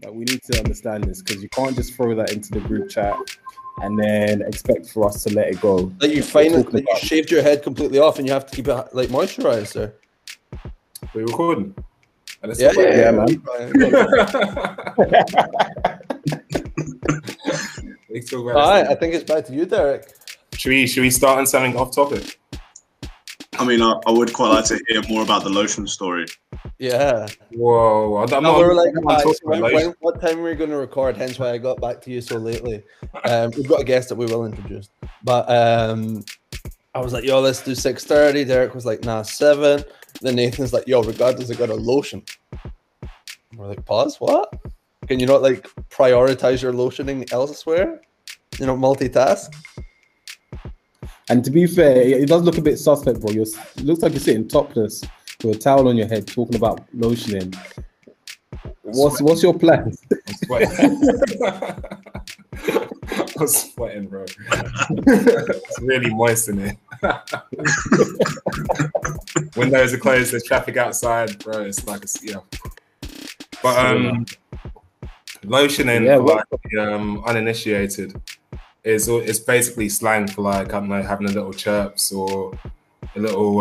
Like, we need to understand this because you can't just throw that into the group chat and then expect for us to let it go. Like you find it, like you shaved your head completely off and you have to keep it like moisturized, sir. We're recording. Yeah, man. All right, I think it's back to you, Derek. Should we start on something off topic? I mean, I would quite like to hear more about the lotion story. Yeah. Whoa. We were like, what time were we going to record? Hence why I got back to you so lately. We've got a guest that we will introduce. But I was like, yo, let's do 6:30. Derek was like, nah, 7. Then Nathan's like, yo, regardless, I got a lotion. We're like, pause, what? Can you not like prioritize your lotioning elsewhere? You know, multitask? And to be fair, it does look a bit suspect, bro. It looks like you're sitting topless with a towel on your head talking about lotioning. What's your plan? I'm sweating, bro. It's really moist in here. Windows are closed, there's traffic outside, bro. It's like But lotioning for like the uninitiated is basically slang for like, I don't know, having a little chirps or a little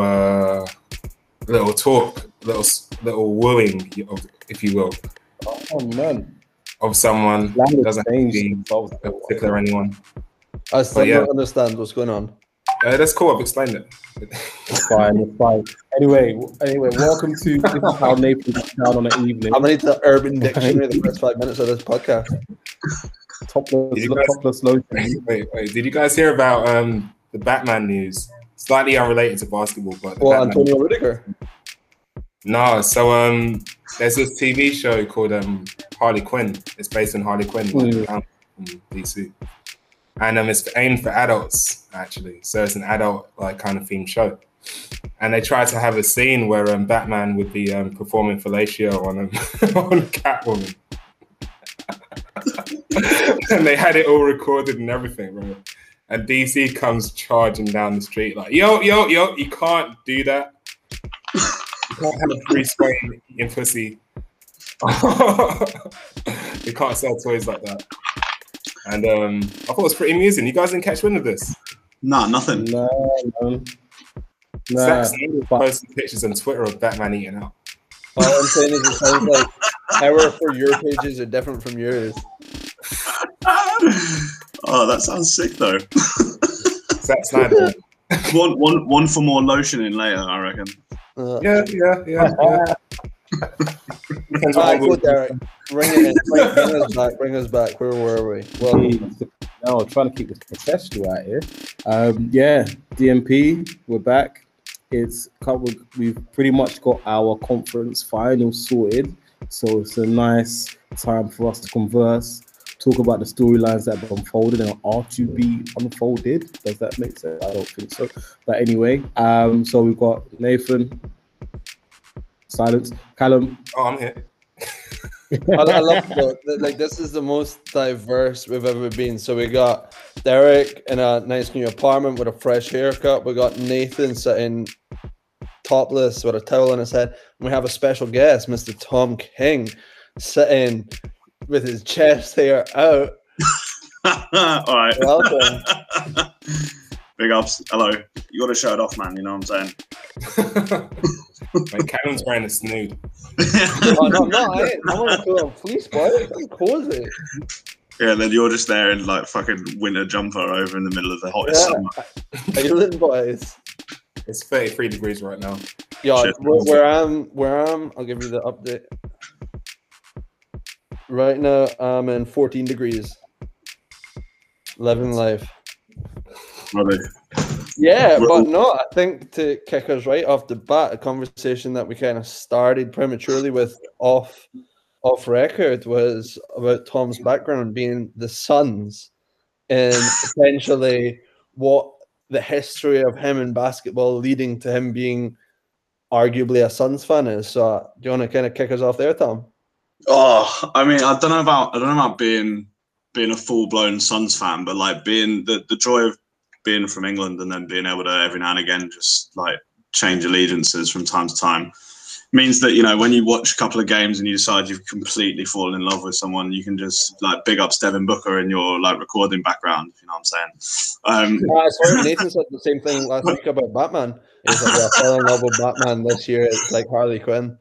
talk, little wooing, if you will. Oh man. Of someone that doesn't be particular anyone. I still don't understand what's going on. That's cool. I've explained it. It's fine. Anyway, welcome to This Is How Nathan Gets Down on an Evening. I'm gonna need the Urban Dictionary the first 5 minutes of this podcast. Topless lotion. Wait. Did you guys hear about the Batman news? Slightly unrelated to basketball, but Antonio Rudiger. No, so there's this TV show called Harley Quinn. It's based on Harley Quinn from DC, and it's aimed for adults actually. So it's an adult like kind of themed show, and they tried to have a scene where Batman would be performing fellatio on Catwoman, and they had it all recorded and everything, bro. And DC comes charging down the street like, yo, you can't do that. You can't have a free swing in pussy. You can't sell toys like that. And I thought it was pretty amusing. You guys didn't catch wind of this? Nah, nothing. No. Zack Snyder posted pictures on Twitter of Batman eating out. All I'm saying is it sounds like our For Your pages are different from yours. Oh, that sounds sick though. Zack Snyder. one for more lotioning later, I reckon. Yeah. All right, go Derek. Bring us back. Where were we? Well, no, trying to keep this professional out here. DMP, we're back. We've pretty much got our conference final sorted, so it's a nice time for us to converse, talk about the storylines that have unfolded and are to be unfolded. Does that make sense? I don't think so. But anyway, so we've got Nathan. Silence. Callum. Oh, I'm here. I love it. Like, this is the most diverse we've ever been. So we got Derek in a nice new apartment with a fresh haircut. We got Nathan sitting topless with a towel on his head. And we have a special guest, Mr. Tom King, sitting with his chest hair out. All right. Welcome. Big ups. Hello. You got to show it off, man. You know what I'm saying? Like, Callum's wearing a snood. Oh, no, I'm not. I want to put on fleece, boy. It's cozy. Yeah, then you're just there in like fucking winter jumper over in the middle of the hottest summer. How you living, boys? It's 33 degrees right now. Yeah, where I'm, I'll give you the update. Right now, I'm in 14 degrees. Living life. Really? Yeah, but no, I think to kick us right off the bat, a conversation that we kind of started prematurely with off record was about Tom's background being the Suns and potentially what the history of him in basketball leading to him being arguably a Suns fan is. So do you want to kind of kick us off there, Tom? Oh, I mean, I don't know about being a full-blown Suns fan, but like being the joy of being from England and then being able to every now and again just like change allegiances from time to time means that, you know, when you watch a couple of games and you decide you've completely fallen in love with someone, you can just like big up Devin Booker in your like recording background, if you know what I'm saying. I swear Nathan said the same thing last week about Batman. He's like, yeah, I fell in love with Batman this year. It's like Harley Quinn.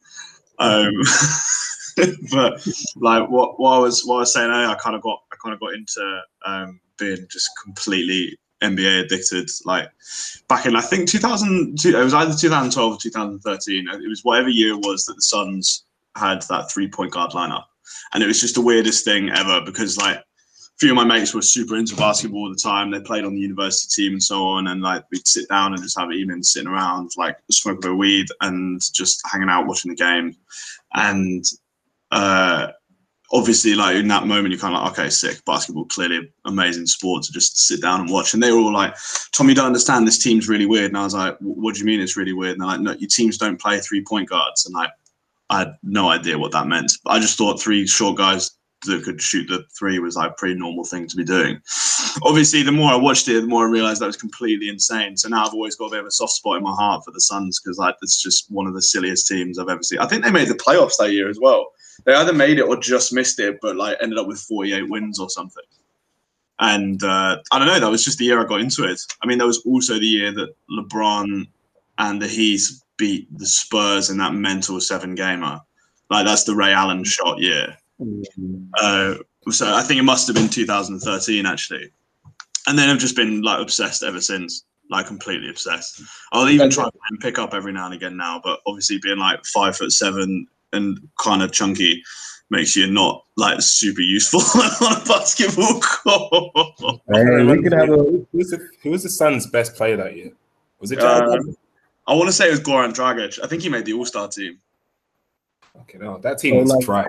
But like what I was saying earlier, I kind of got into being just completely NBA addicted. Like back in, I think 2002, it was either 2012 or 2013. It was whatever year it was that the Suns had that 3-point guard lineup, and it was just the weirdest thing ever because like a few of my mates were super into basketball all the time. They played on the university team and so on, and like we'd sit down and just have evenings sitting around, like smoking a bit of weed and just hanging out watching the game. And obviously, like in that moment, you're kind of like, okay, sick, basketball, clearly amazing sport to just sit down and watch. And they were all like, Tom, you don't understand, this team's really weird. And I was like, what do you mean it's really weird? And they're like, no, your teams don't play 3-point guards. And like, I had no idea what that meant. But I just thought 3 short guys that could shoot the 3 was like a pretty normal thing to be doing. Obviously, the more I watched it, the more I realized that was completely insane. So now I've always got a bit of a soft spot in my heart for the Suns because like it's just one of the silliest teams I've ever seen. I think they made the playoffs that year as well. They either made it or just missed it, but like ended up with 48 wins or something. And I don't know, that was just the year I got into it. I mean, that was also the year that LeBron and the Heat beat the Spurs in that mental 7-gamer. Like that's the Ray Allen shot year. So I think it must have been 2013 actually. And then I've just been like obsessed ever since, like completely obsessed. I'll even try and pick up every now and again now, but obviously being like 5'7" and kind of chunky makes you not like super useful on a basketball court. We could have Who was the Suns' best player that year? Was it Jared? I want to say it was Goran Dragic. I think he made the All-Star team. Okay, no, that team was dry.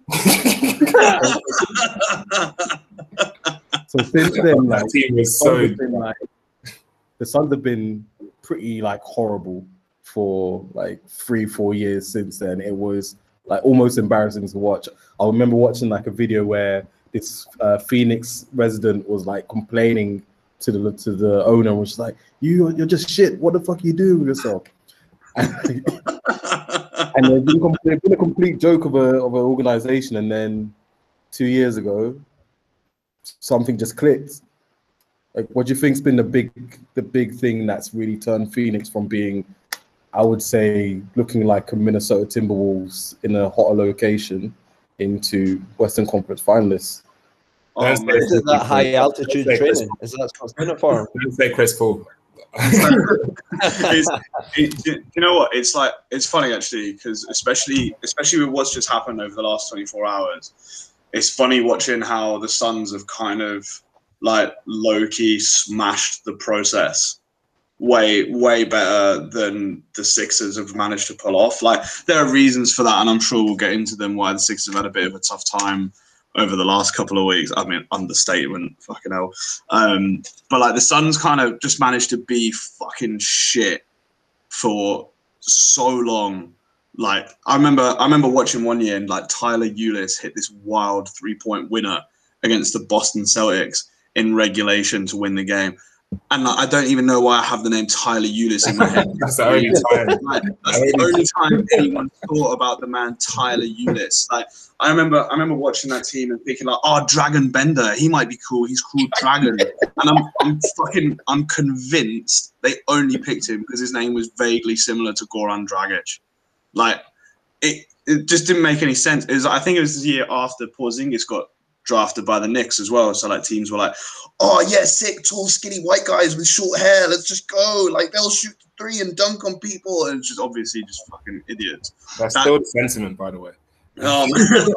So since then, like, that team was so. The Suns have been pretty like horrible for like 3-4 years since then. It was like almost embarrassing to watch. I remember watching like a video where this Phoenix resident was like complaining to the owner, which is like, you're just shit. What the fuck are you doing with yourself? And they've been a complete joke of an organization. And then 2 years ago, something just clicked. Like, what do you think's been the big thing that's really turned Phoenix from being, I would say, looking like a Minnesota Timberwolves in a hotter location into Western Conference finalists? Is it that high altitude training? Is that what's in it for? Don't say Chris Paul. You know what? It's funny actually, because especially with what's just happened over the last 24 hours, it's funny watching how the Suns have kind of like low-key smashed the process way better than the Sixers have managed to pull off. Like, there are reasons for that, and I'm sure we'll get into them, why the Sixers have had a bit of a tough time over the last couple of weeks. I mean, understatement, fucking hell. But like the Suns kind of just managed to be fucking shit for so long. Like, I remember watching one year and like Tyler Ulis hit this wild 3-point winner against the Boston Celtics in regulation to win the game. And like, I don't even know why I have the name Tyler Ulis in my head. That's the only time. Like, that's the only time anyone thought about the man Tyler Ulis. Like, I remember watching that team and thinking like, oh, Dragon Bender, he might be cool. He's called Dragon. And I'm convinced they only picked him because his name was vaguely similar to Goran Dragic. Like, it just didn't make any sense. I think it was the year after Porzingis got drafted by the Knicks as well. So like teams were like, oh yeah, sick, tall, skinny white guys with short hair. Let's just go. Like, they'll shoot the 3 and dunk on people. And it's just obviously just fucking idiots. That's still the sentiment, by the way. Yeah,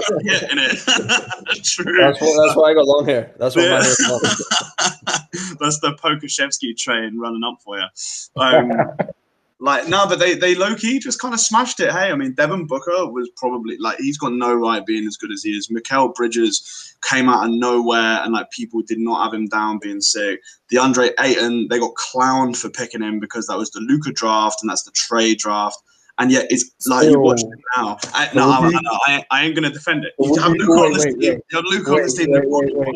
innit? True. That's why I got long hair. That's what my hair is long. That's the Pokashevsky train running up for you. Like, no, but they low-key just kind of smashed it. Hey, I mean, Devin Booker was probably, like, he's got no right being as good as he is. Mikal Bridges came out of nowhere, and, like, people did not have him down being sick. DeAndre Ayton, they got clowned for picking him because that was the Luka draft, and that's the trade draft. And yet, it's like, you watch it now. I ain't going to defend it. You have Luka on this team. You have Luka on this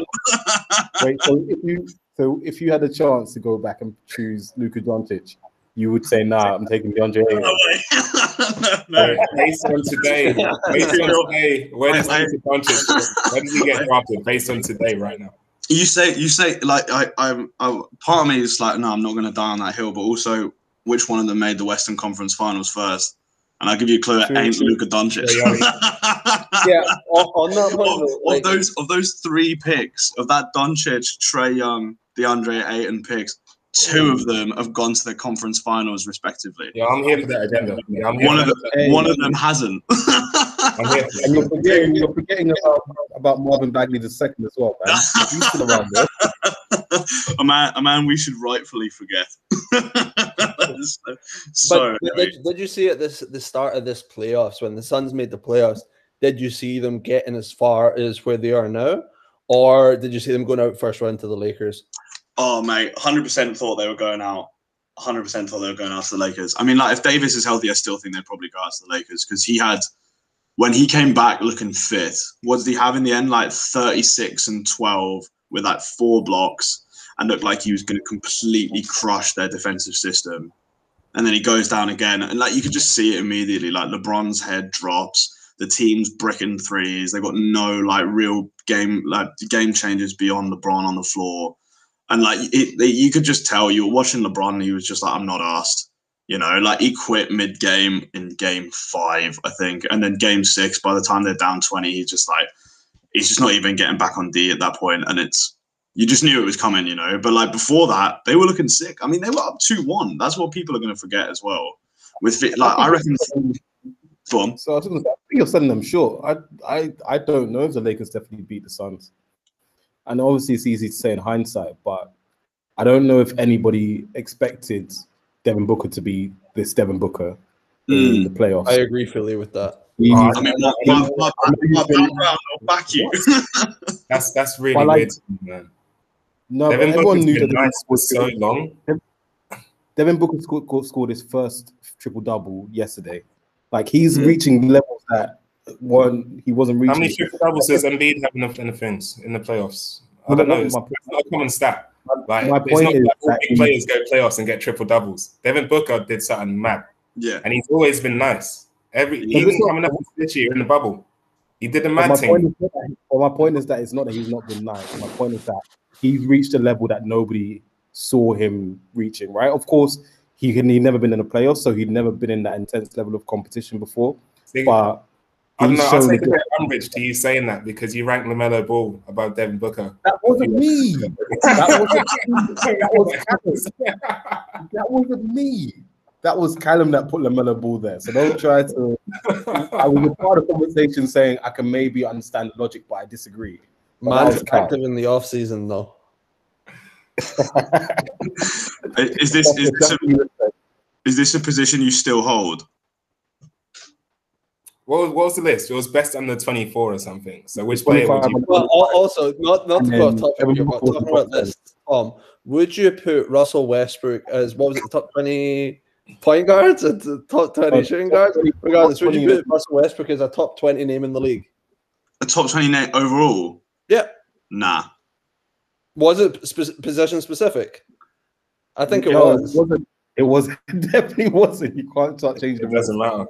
team. Wait, so if you had a chance to go back and choose Luka Doncic, you would say, nah, I'm taking DeAndre Ayton. No way. No. Based on today, where does Luka Doncic, where does he get drafted? Based on today, right now. You say like I'm part of me is like, no, I'm not going to die on that hill, but also which one of them made the Western Conference Finals first? And I'll give you a clue, it ain't Luka Doncic. Yeah, on that point, of those 3 picks, of that Doncic, Trae Young, DeAndre Ayton picks, 2 of them have gone to the conference finals respectively. Yeah, I'm here for that agenda. Yeah, one of them hasn't. I'm here for that. And you're forgetting about Marvin Bagley II as well, man. He's still around there. a man we should rightfully forget. Did you see at the start of this playoffs, when the Suns made the playoffs, did you see them getting as far as where they are now? Or did you see them going out first round to the Lakers? Oh, mate, 100% thought they were going out. 100% thought they were going out to the Lakers. I mean, like, if Davis is healthy, I still think they'd probably go out to the Lakers because when he came back looking fit, what did he have in the end? Like 36 and 12 with like 4 blocks and looked like he was going to completely crush their defensive system. And then he goes down again. And like, you could just see it immediately. Like LeBron's head drops. The team's bricking threes. They've got no like real game changers beyond LeBron on the floor. And like you could just tell you were watching LeBron, and he was just like, I'm not asked. You know, like he quit mid-game in game 5, I think. And then game 6, by the time they're down 20, he's just not even getting back on D at that point. And you just knew it was coming, you know. But like before that, they were looking sick. I mean, they were up 2-1. That's what people are going to forget as well. I reckon. Boom. So I think you're selling them short. I don't know if the Lakers definitely beat the Suns. And obviously it's easy to say in hindsight, but I don't know if anybody expected Devin Booker to be this Devin Booker in the playoffs. I agree fully with that. I mean, my background will back you. That's really weird, man. No, Devin everyone Booker's knew been that nice for so long. Devin Booker scored his first triple-double yesterday. Like, he's reaching levels that he wasn't reaching. How many triple doubles does Embiid have in the things in the playoffs? I don't know. It's not a common stat. Like, my point is all big players go playoffs and get triple double-doubles. Devin Booker did something mad. Yeah, and he's always been nice. Even coming up this year in the bubble, he did a mad thing. My point is that it's not that he's not been nice. My point is that he's reached a level that nobody saw him reaching. Right? Of course, he'd never been in the playoffs, so he'd never been in that intense level of competition before. But I don't know. I'll take a bit of umbrage to you saying that because you ranked LaMelo Ball above Devin Booker. That wasn't me. That wasn't me. That was Callum that put LaMelo Ball there. So don't try to. I was a part of the conversation saying I can maybe understand the logic, but I disagree. Man's active in the off season though. Is this a position you still hold? What was the list? It was best under 24 or something. So which player would you? Well, also, not to go off topic here, but talking about this, would you put Russell Westbrook as what was it, the top 20 point guards and the top 20 shooting guards? Regardless, would you put Russell Westbrook as a top 20 name in the league? A top 20 name overall? Yeah. Nah. Was it position specific? I think it was. It definitely wasn't. You can't start changing. It doesn't matter.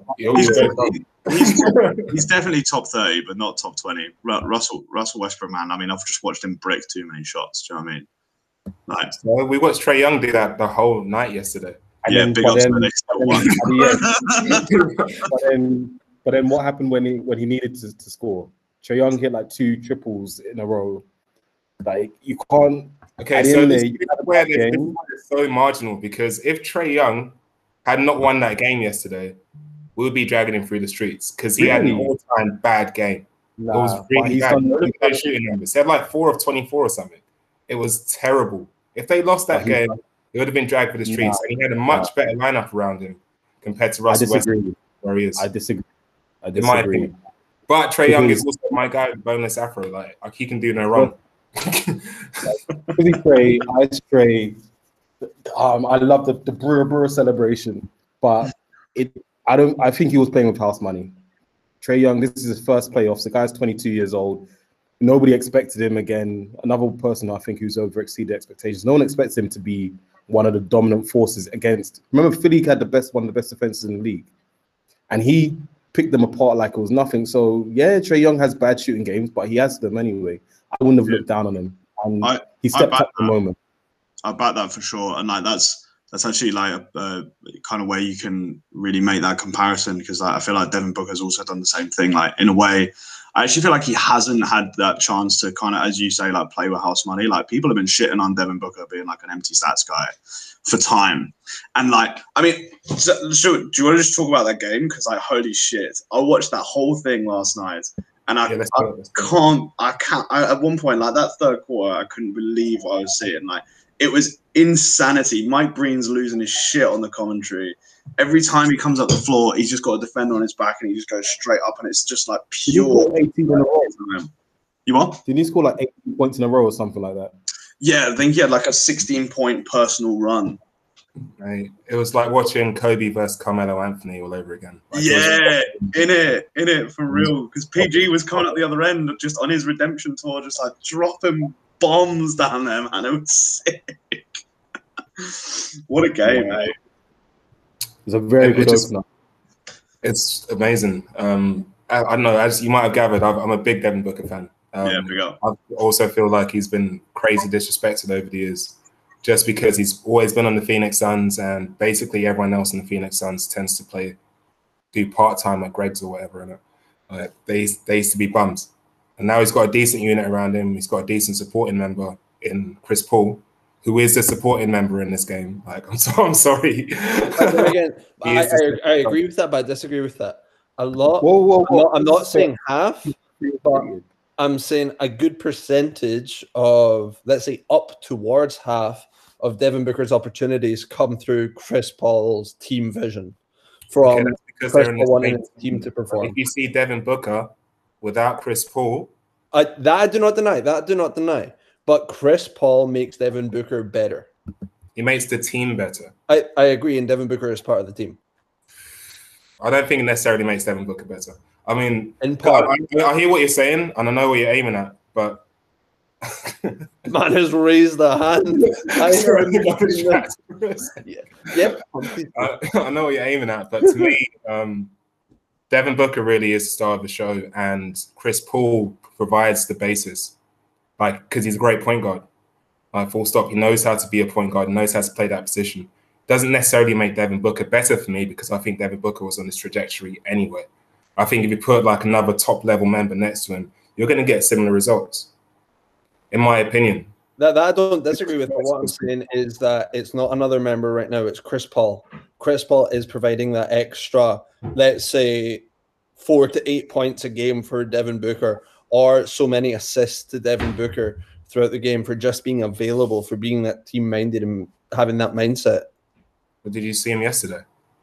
He's definitely top 30, but not top 20. Russell Westbrook, man. I mean, I've just watched him brick too many shots. Do you know what I mean? Like, so we watched Trae Young do that the whole night yesterday. Yeah, big ups to But then what happened when he needed to score? Trae Young hit like 2 triples in a row. Like, you can't. Okay, so this is where it's so marginal because if Trae Young had not won that game yesterday, we would be dragging him through the streets because he had an all-time bad game. It was really bad. Look at their shooting numbers. They had like 4 of 24 or something. It was terrible. If they lost that game, they would have been dragged through the streets. And he had a much better lineup around him compared to Russell Westbrook, where he is. I disagree. In my opinion. But Trae Young is also my guy with boneless afro. Like, he can do no wrong. Trey, I love the Brewer celebration, but I think he was playing with house money. Trae Young, this is his first playoffs. The guy's 22 years old. Nobody expected him again. Another person I think who's over exceeded expectations. No one expects him to be one of the dominant forces against. Remember, Philly had one of the best defenses in the league, and he picked them apart like it was nothing. So yeah, Trae Young has bad shooting games, but he has them anyway. I wouldn't have looked down on him, and he stepped up the moment. I back that for sure, and like that's actually like a kind of way you can really make that comparison, because I feel like Devin Booker's also done the same thing. Like in a way, I actually feel like he hasn't had that chance to kind of, as you say, like play with house money. Like people have been shitting on Devin Booker being like an empty stats guy for time, and like I mean, so do you want to just talk about that game? Because like holy shit, I watched that whole thing last night. And I can't. At one point, like that third quarter, I couldn't believe what I was seeing. Like it was insanity. Mike Breen's losing his shit on the commentary. Every time he comes up the floor, he's just got a defender on his back, and he just goes straight up, and it's just like pure. 18 in a row. You what? Did he score like 18 points in a row or something like that? Yeah, I think he had like a 16-point personal run. Right. It was like watching Kobe versus Carmelo Anthony all over again. Like, yeah, in it for real. Because PG was coming at the other end, just on his redemption tour, just like dropping bombs down there, man. It was sick. What a game, mate. It's a very good opener. It's amazing. I don't know, as you might have gathered, I'm a big Devin Booker fan. Big up. I also feel like he's been crazy disrespected over the years, just because he's always been on the Phoenix Suns, and basically everyone else in the Phoenix Suns tends to do part-time at Greg's or whatever. And they used to be bums. And now he's got a decent unit around him. He's got a decent supporting member in Chris Paul, who is the supporting member in this game. Like, I'm sorry. Again, I agree with that, but I disagree with that. A lot. I'm not saying half. I'm saying a good percentage of, let's say, up towards half of Devin Booker's opportunities come through Chris Paul's team vision from Chris Paul wanting his team to perform. If you see Devin Booker without Chris Paul, that I do not deny. But Chris Paul makes Devin Booker better. He makes the team better. I agree, and Devin Booker is part of the team. I don't think it necessarily makes Devin Booker better. I mean, in part, I hear what you're saying, and I know what you're aiming at, but man has raised a hand. Yep. I know what you're aiming at, but to me, Devin Booker really is the star of the show, and Chris Paul provides the basis, like, because he's a great point guard. Like, full stop. He knows how to be a point guard, knows how to play that position. Doesn't necessarily make Devin Booker better for me, because I think Devin Booker was on this trajectory anyway. I think if you put like another top level member next to him, you're going to get similar results, in my opinion. That I don't disagree with. But what I'm saying is that it's not another member right now. It's Chris Paul. Chris Paul is providing that extra, let's say, 4 to 8 points a game for Devin Booker, or so many assists to Devin Booker throughout the game for just being available, for being that team-minded and having that mindset. But did you see him yesterday?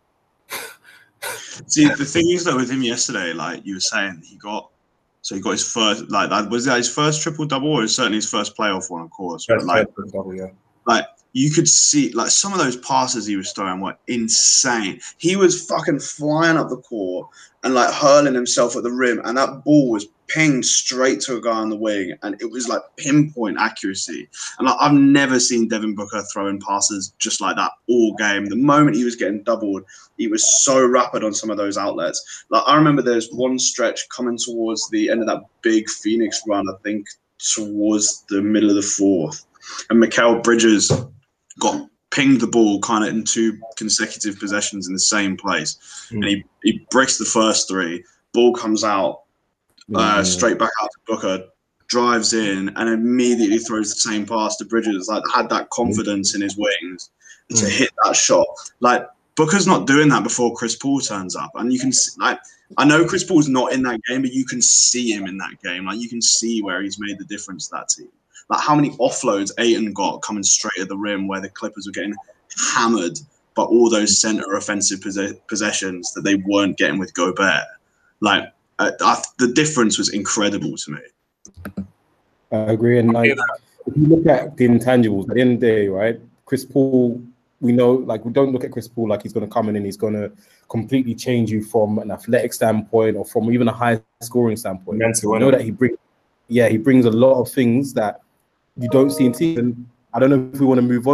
See, the thing is though, with him yesterday, like you were saying, he got his first, like that was that his first triple double, or certainly his first playoff one, of course. But like, double, yeah. Like you could see, like some of those passes he was throwing were insane. He was fucking flying up the court and like hurling himself at the rim, and that ball was pinged straight to a guy on the wing, and it was like pinpoint accuracy. And like, I've never seen Devin Booker throwing passes just like that all game. The moment he was getting doubled, he was so rapid on some of those outlets. Like I remember there's one stretch coming towards the end of that big Phoenix run, I think towards the middle of the fourth, and Mikal Bridges got pinged the ball kind of in 2 consecutive possessions in the same place. And he breaks the first 3, ball comes out, straight back out to Booker, drives in, and immediately throws the same pass to Bridges. Like had that confidence in his wings to hit that shot. Like Booker's not doing that before Chris Paul turns up, and you can see, like, I know Chris Paul's not in that game, but you can see him in that game. Like you can see where he's made the difference to that team. Like how many offloads Ayton got coming straight at the rim, where the Clippers were getting hammered by all those center offensive possessions that they weren't getting with Gobert. Like the difference was incredible to me. I agree. And like, if you look at the intangibles, at the end of the day, right, Chris Paul, we know, like, we don't look at Chris Paul like he's going to come in and he's going to completely change you from an athletic standpoint or from even a high scoring standpoint. We know that he brings a lot of things that you don't see in teams. And I don't know if we want to move on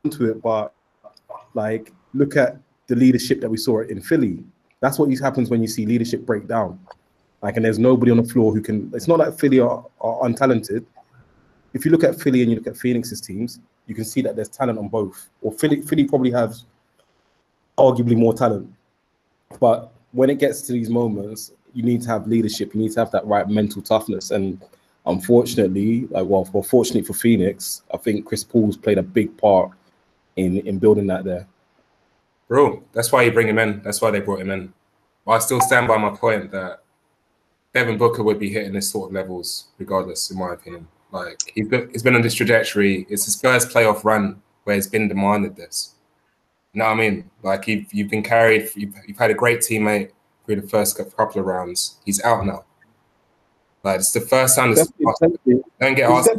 to it, but like, look at the leadership that we saw in Philly. That's what happens when you see leadership break down. Like, and there's nobody on the floor who can. It's not like Philly are untalented. If you look at Philly and you look at Phoenix's teams, you can see that there's talent on both. Or Philly probably has arguably more talent. But when it gets to these moments, you need to have leadership. You need to have that right mental toughness. And unfortunately, fortunately for Phoenix, I think Chris Paul's played a big part in building that there. Bro, that's why you bring him in. That's why they brought him in. But I still stand by my point that Devin Booker would be hitting this sort of levels regardless, in my opinion. Like, he's been on this trajectory. It's his first playoff run where he's been demanded this. You know what I mean? Like, you've been carried. You've had a great teammate through the first couple of rounds. He's out now. Like, it's the first time don't get asked.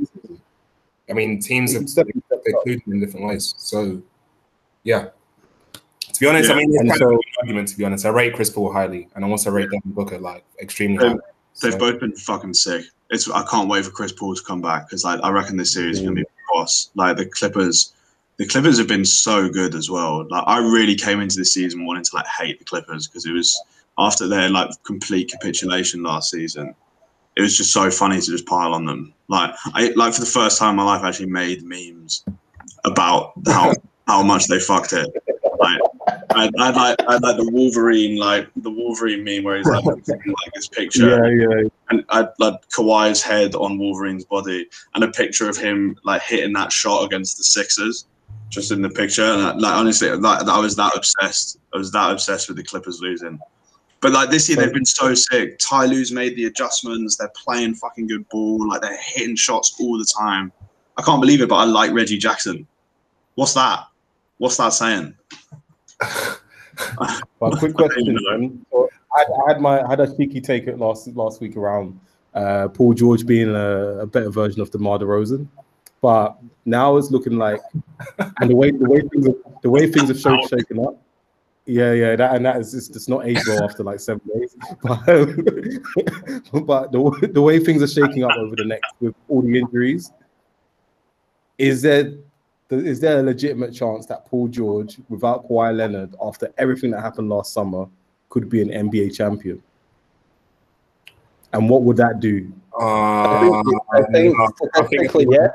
I mean, teams have included him in different ways. So, yeah. To be honest, I mean, it's kind of an argument, to be honest. I rate Chris Paul highly, and I also rate Devin Booker, like, extremely highly. They've both been fucking sick. I can't wait for Chris Paul to come back, because I reckon this series is going to be boss. Like, the Clippers have been so good as well. Like, I really came into this season wanting to, like, hate the Clippers, because it was after their, like, complete capitulation last season. It was just so funny to just pile on them. Like, for the first time in my life, I actually made memes about how much they fucked it. Like, I like the Wolverine meme where he's like this picture, and I like Kawhi's head on Wolverine's body, and a picture of him like hitting that shot against the Sixers, just in the picture. And like, honestly, like, I was that obsessed. I was that obsessed with the Clippers losing. But like this year, they've been so sick. Ty Lue's made the adjustments. They're playing fucking good ball. Like, they're hitting shots all the time. I can't believe it, but I like Reggie Jackson. What's that? What's that saying? Well, quick question. So I had a cheeky take it last week around Paul George being a better version of DeMar DeRozan, but now it's looking like, and the way things have shaken up. Yeah, that is just not age well after like 7 days. But the way things are shaking up over the next, with all the injuries, is there a legitimate chance that Paul George, without Kawhi Leonard, after everything that happened last summer, could be an NBA champion? And what would that do? I think yes.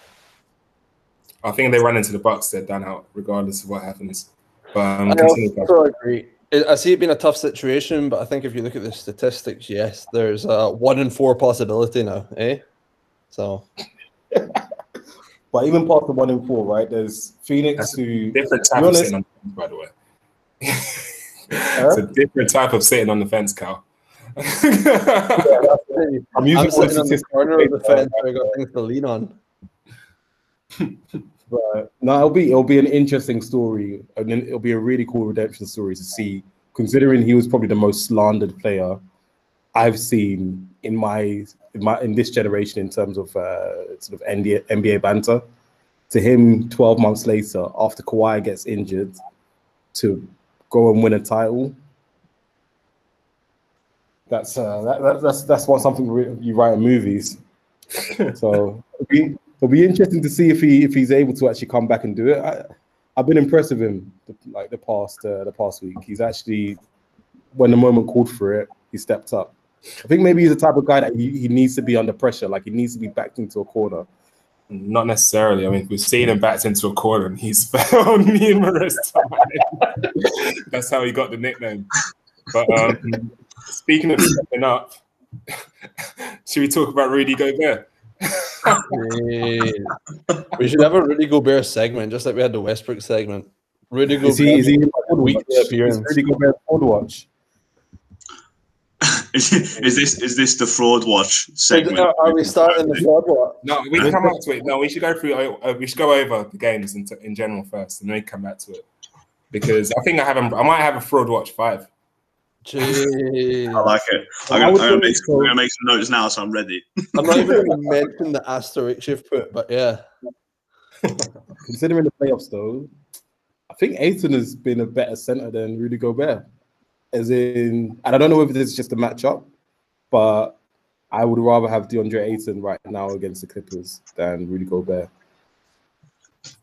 I think they run into the Bucks. They're done out, regardless of what happens. But I also agree. I see it being a tough situation, but I think if you look at the statistics, yes, there's a 1 in 4 possibility now, eh? So. But even past the 1 in 4, right? There's Phoenix who different type of sitting on the fence, by the way. It's a different type of sitting on the fence, Cal. I'm sitting on the corner of the fence where I got things to lean on. But no, it'll be an interesting story, and then it'll be a really cool redemption story to see, considering he was probably the most slandered player I've seen in this generation in terms of sort of NBA banter. To him, 12 months later, after Kawhi gets injured, to go and win a title. That's something you write in movies. So it'll be interesting to see if he's able to actually come back and do it. I've been impressed with him the past week. He's actually, when the moment called for it, he stepped up. I think maybe he's the type of guy that he needs to be under pressure, like he needs to be backed into a corner. Not necessarily. I mean, we've seen him backed into a corner and he's fell numerous times. That's how he got the nickname. But speaking of stepping up, should we talk about Rudy Gobert? We should have a Rudy Gobert segment, just like we had the Westbrook segment. Rudy Gobert. Is he Rudy Gobert forward watch? Is this the fraud watch segment? Are we starting the fraud watch? No, we can come back to it. No, we should go through. We should go over the games in general first, and then we come back to it, because I think I might have a fraud watch 5. Jeez. I like it. I'm gonna make some notes now, so I'm ready. I'm not even going to mention the asterisk you've put, but yeah. Considering the playoffs, though, I think Ayton has been a better center than Rudy Gobert. As in, and I don't know if this is just a matchup, but I would rather have DeAndre Ayton right now against the Clippers than Rudy Gobert.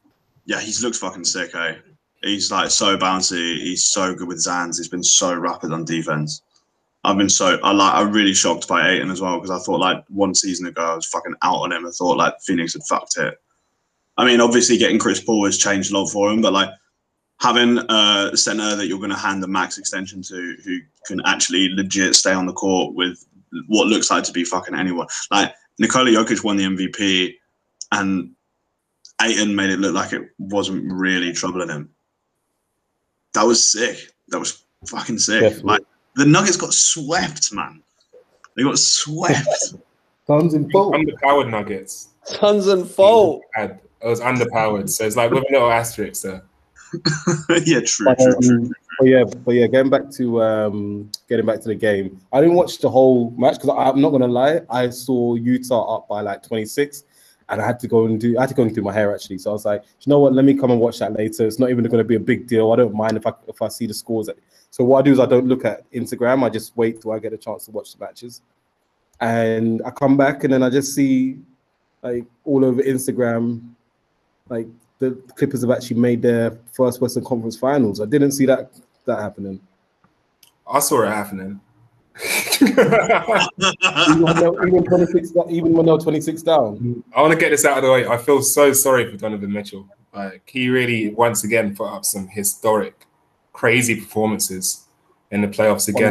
Yeah, he looks fucking sick, eh? He's like so bouncy. He's so good with his hands. He's been so rapid on defense. I'm really shocked by Ayton as well, because I thought like 1 season ago I was fucking out on him. I thought like Phoenix had fucked it. I mean, obviously getting Chris Paul has changed a lot for him, but like having a center that you're going to hand a max extension to, who can actually legit stay on the court with what looks like to be fucking anyone. Like Nikola Jokic won the MVP, and Ayton made it look like it wasn't really troubling him. That was sick. That was fucking sick. Definitely. Like the Nuggets got swept, man. They got swept. Suns in fault. Underpowered Nuggets. Suns in fault. It was underpowered, so it's like with a little asterisk there. Yeah, true. But yeah, getting back to the game. I didn't watch the whole match because I'm not gonna lie. I saw Utah up by like 26, and I had to go and do my hair actually. So I was like, you know what? Let me come and watch that later. It's not even going to be a big deal. I don't mind if I see the scores. So what I do is I don't look at Instagram. I just wait till I get a chance to watch the matches, and I come back and then I just see like all over Instagram, like the Clippers have actually made their first Western Conference Finals. I didn't see that happening. I saw it happening. even when they're 26 down. I want to get this out of the way. I feel so sorry for Donovan Mitchell. Like he really once again put up some historic, crazy performances in the playoffs again.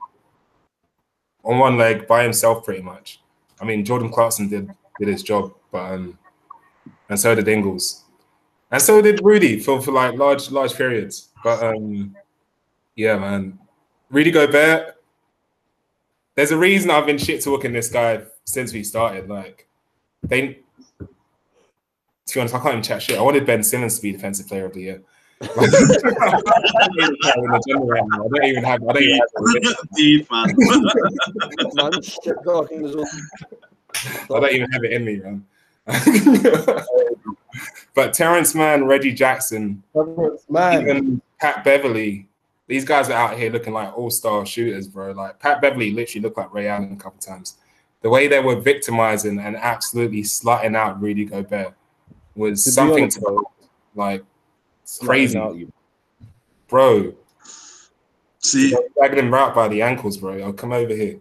On one leg by himself, pretty much. I mean, Jordan Clarkson did his job, but and so did Ingles. And so did Rudy for like large periods. But yeah, man. Rudy Gobert, there's a reason I've been shit talking this guy since we started. Like, to be honest, I can't even chat shit. I wanted Ben Simmons to be Defensive Player of the Year. I don't even have Deep, man. I don't even have it in me, man. But Terrence Mann, Reggie Jackson, even Pat Beverly, these guys are out here looking like all-star shooters, bro. Like Pat Beverly literally looked like Ray Allen a couple times. The way they were victimizing and absolutely slutting out Rudy Gobert was something to behold. Like crazy, bro. See, dragging him right by the ankles, bro. I'll come over here.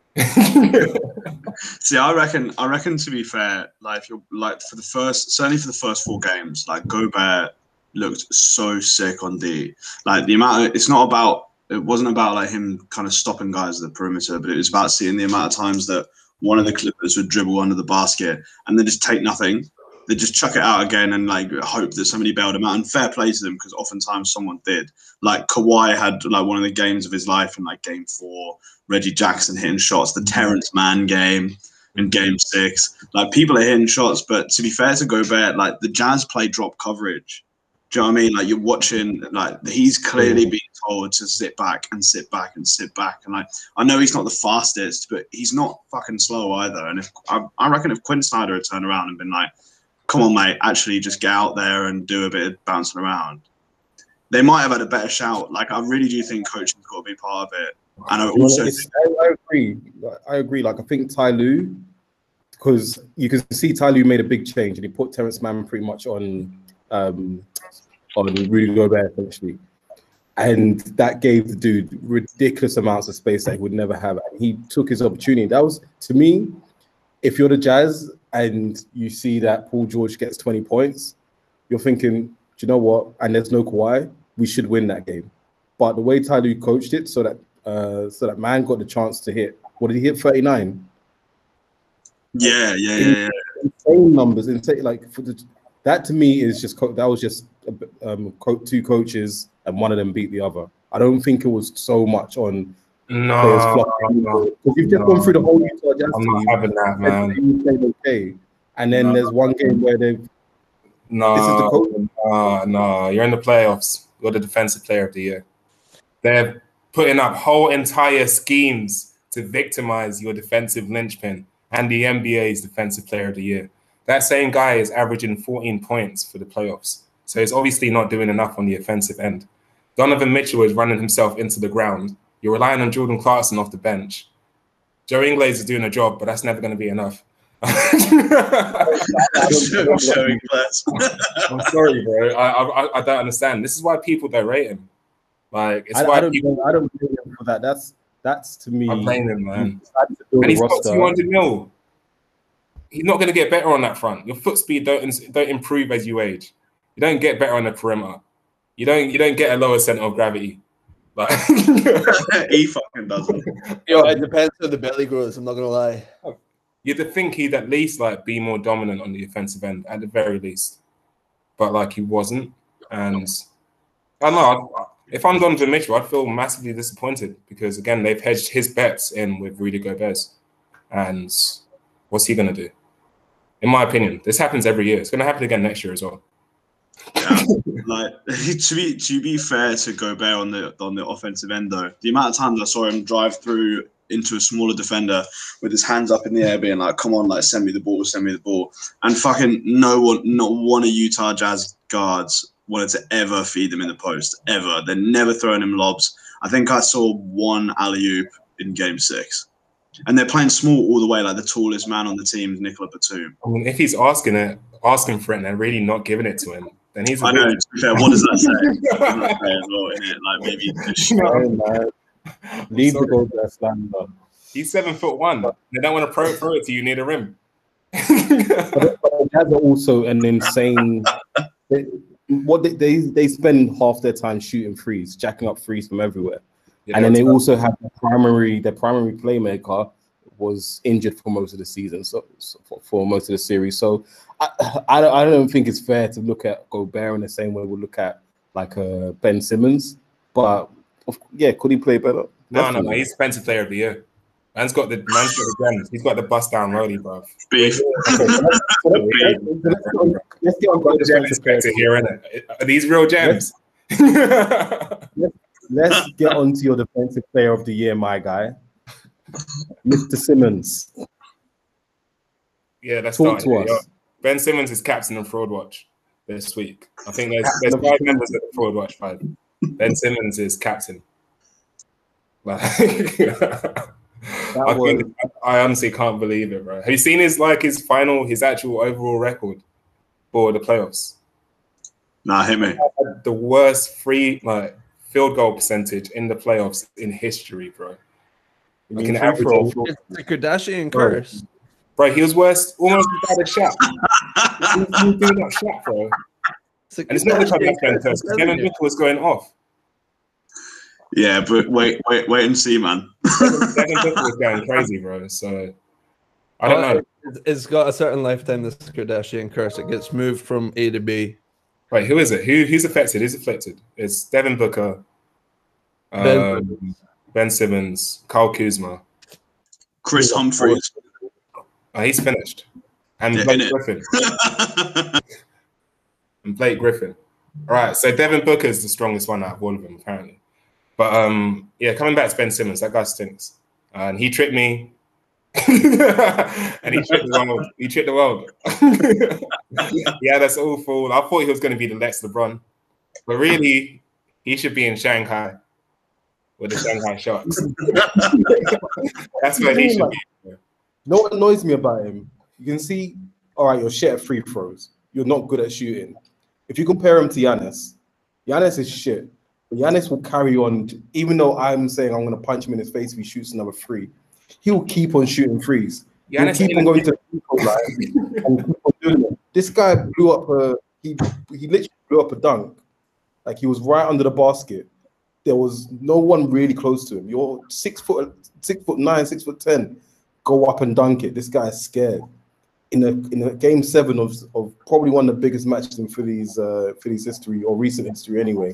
See, I reckon to be fair, like if you're like certainly for the first 4 games, like Gobert looked so sick on D. Like the amount it wasn't about like him kind of stopping guys at the perimeter, but it was about seeing the amount of times that one of the Clippers would dribble under the basket and then just take nothing. They just chuck it out again and like hope that somebody bailed him out. And fair play to them, because oftentimes someone did. Like Kawhi had like one of the games of his life in like game 4. Reggie Jackson hitting shots. The Terrence Mann game in game 6. Like people are hitting shots, but to be fair to Gobert, like the Jazz play drop coverage. Do you know what I mean? Like you're watching, like he's clearly being told to sit back and sit back and sit back. And like I know he's not the fastest, but he's not fucking slow either. And if I reckon if Quinn Snyder had turned around and been like, come on, mate, actually just get out there and do a bit of bouncing around, they might have had a better shout. Like, I really do think coaching's got to be part of it. And I also I agree. Like, I think Ty Lue, because you can see Ty Lue made a big change and he put Terrence Mann pretty much on Rudy Gobert, essentially. And that gave the dude ridiculous amounts of space that he would never have. And he took his opportunity. That was, to me, if you're the Jazz and you see that Paul George gets 20 points, you're thinking, do you know what? And there's no Kawhi, we should win that game. But the way Ty Lue coached it, so that man got the chance to hit. What did he hit? 39. Yeah. Insane numbers. Like that to me is just that was just 2 coaches and one of them beat the other. I don't think it was so much on players flopping. Because you've just gone through the whole Utah Jazz I'm not having that, man. Played okay, and then there's one game where they've. No, you're in the playoffs. You're the Defensive Player of the Year. They're putting up whole entire schemes to victimize your defensive linchpin and the NBA's Defensive Player of the Year. That same guy is averaging 14 points for the playoffs. So it's obviously not doing enough on the offensive end. Donovan Mitchell is running himself into the ground. You're relying on Jordan Clarkson off the bench. Joe Ingles is doing a job, but that's never going to be enough. I'm showing class. I'm sorry, bro. I don't understand. This is why people don't rate him. Like, it's why I don't people. I don't blame him for that. That's to me. I'm blaming him, man. And And he's got 200 mil. He's not going to get better on that front. Your foot speed don't improve as you age. You don't get better on the perimeter. You don't get a lower center of gravity. Like He fucking doesn't. Yo, it depends how the belly grows. I'm not gonna lie. you'd think he'd at least like be more dominant on the offensive end at the very least, but like he wasn't. And I don't know. If I'm Donovan Mitchell, I'd feel massively disappointed because again they've hedged his bets in with Rudy Gobert, and what's he gonna do? In my opinion, this happens every year. It's gonna happen again next year as well. Yeah. Like to be fair to Gobert on the offensive end though, the amount of times I saw him drive through into a smaller defender with his hands up in the air, being like, "Come on, like send me the ball," and fucking not one of Utah Jazz guards wanted to ever feed him in the post ever. They're never throwing him lobs. I think I saw one alley-oop in Game 6, and they're playing small all the way. Like the tallest man on the team is Nicola Batum. I mean, if he's asking for it, and they're really not giving it to him, then he's. I know. To be fair, what does that say? What does that say as well, innit? Like maybe. Leave the Gobert slander. He's 7'1". They don't want to throw it to you near the rim. But the Jazz are also an insane. They spend half their time shooting threes, jacking up threes from everywhere, and then they also have their primary playmaker was injured for most of the season, so for most of the series. So I don't think it's fair to look at Gobert in the same way we look at like Ben Simmons, but. Yeah, could he play better? No, he's Defensive Player of the Year. Man's got the gems. He's got the bust down rollie, bro. Beef. Let's get on Defensive Player here, innit? Are these real gems? Let's get on to your Defensive Player of the Year, my guy, Mr. Simmons. Yeah, let's talk start. to us. Ben Simmons is captain of Fraud Watch this week. I think there's 5 members of the Fraud Watch 5. Ben Simmons is captain. Like, I honestly can't believe it, bro. Have you seen his actual overall record for the playoffs? Nah, hit me. The worst field goal percentage in the playoffs in history, bro. Like an average. It's the Kardashian curse. Bro, he was worse, almost as bad as Shaq. He was doing that Shaq, bro. And it's not the Kardashian curse. Devin Booker was going off. Yeah, but wait and see, man. Devin Booker was going crazy, bro. So I don't know. It's got a certain lifetime. This Kardashian curse. It gets moved from A to B. Wait, who is it? Who's affected? Who's afflicted? It's Devin Booker, Ben Simmons, Kyle Kuzma, Chris Humphries. Oh, he's finished. And Blake Griffin. And Blake Griffin. All right, so Devin Booker is the strongest one out of all of them, apparently. But yeah, coming back to Ben Simmons, that guy stinks. And he tricked me. And he tricked the world. He tricked the world. Yeah, that's awful. I thought he was going to be the next LeBron. But really, he should be in Shanghai with the Shanghai Sharks. That's where he should be. You know what annoys me about him? You can see, all right, you're shit at free throws. You're not good at shooting. If you compare him to Giannis is shit. But Giannis will carry on, even though I'm saying I'm going to punch him in his face if he shoots another free. He will keep on shooting threes. He'll keep on going to the free throw line and keep on doing it. This guy blew up he literally blew up a dunk. Like he was right under the basket. There was no one really close to him. You're 6'9", 6'10". Go up and dunk it. This guy is scared. In a game 7 of probably one of the biggest matches in Philly's history or recent history anyway.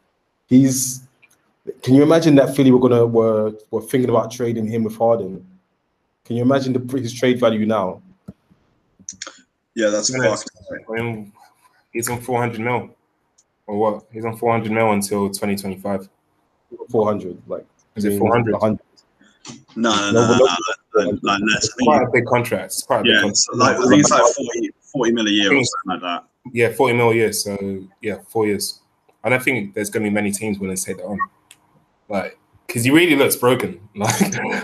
Can you imagine that Philly were thinking about trading him with Harden? Can you imagine his trade value now? Yeah, that's fucked. He's on 400 mil. Or what? He's on 400 mil until 2025. 400, like is it 400? No. Like less. It's quite a big contract. It's quite a big contract. So I think it's like 40 mil a year or something like that. Yeah, 40 mil a year. So yeah, 4 years. I don't think there's going to be many teams willing to take that on. Like because he really looks broken. Like,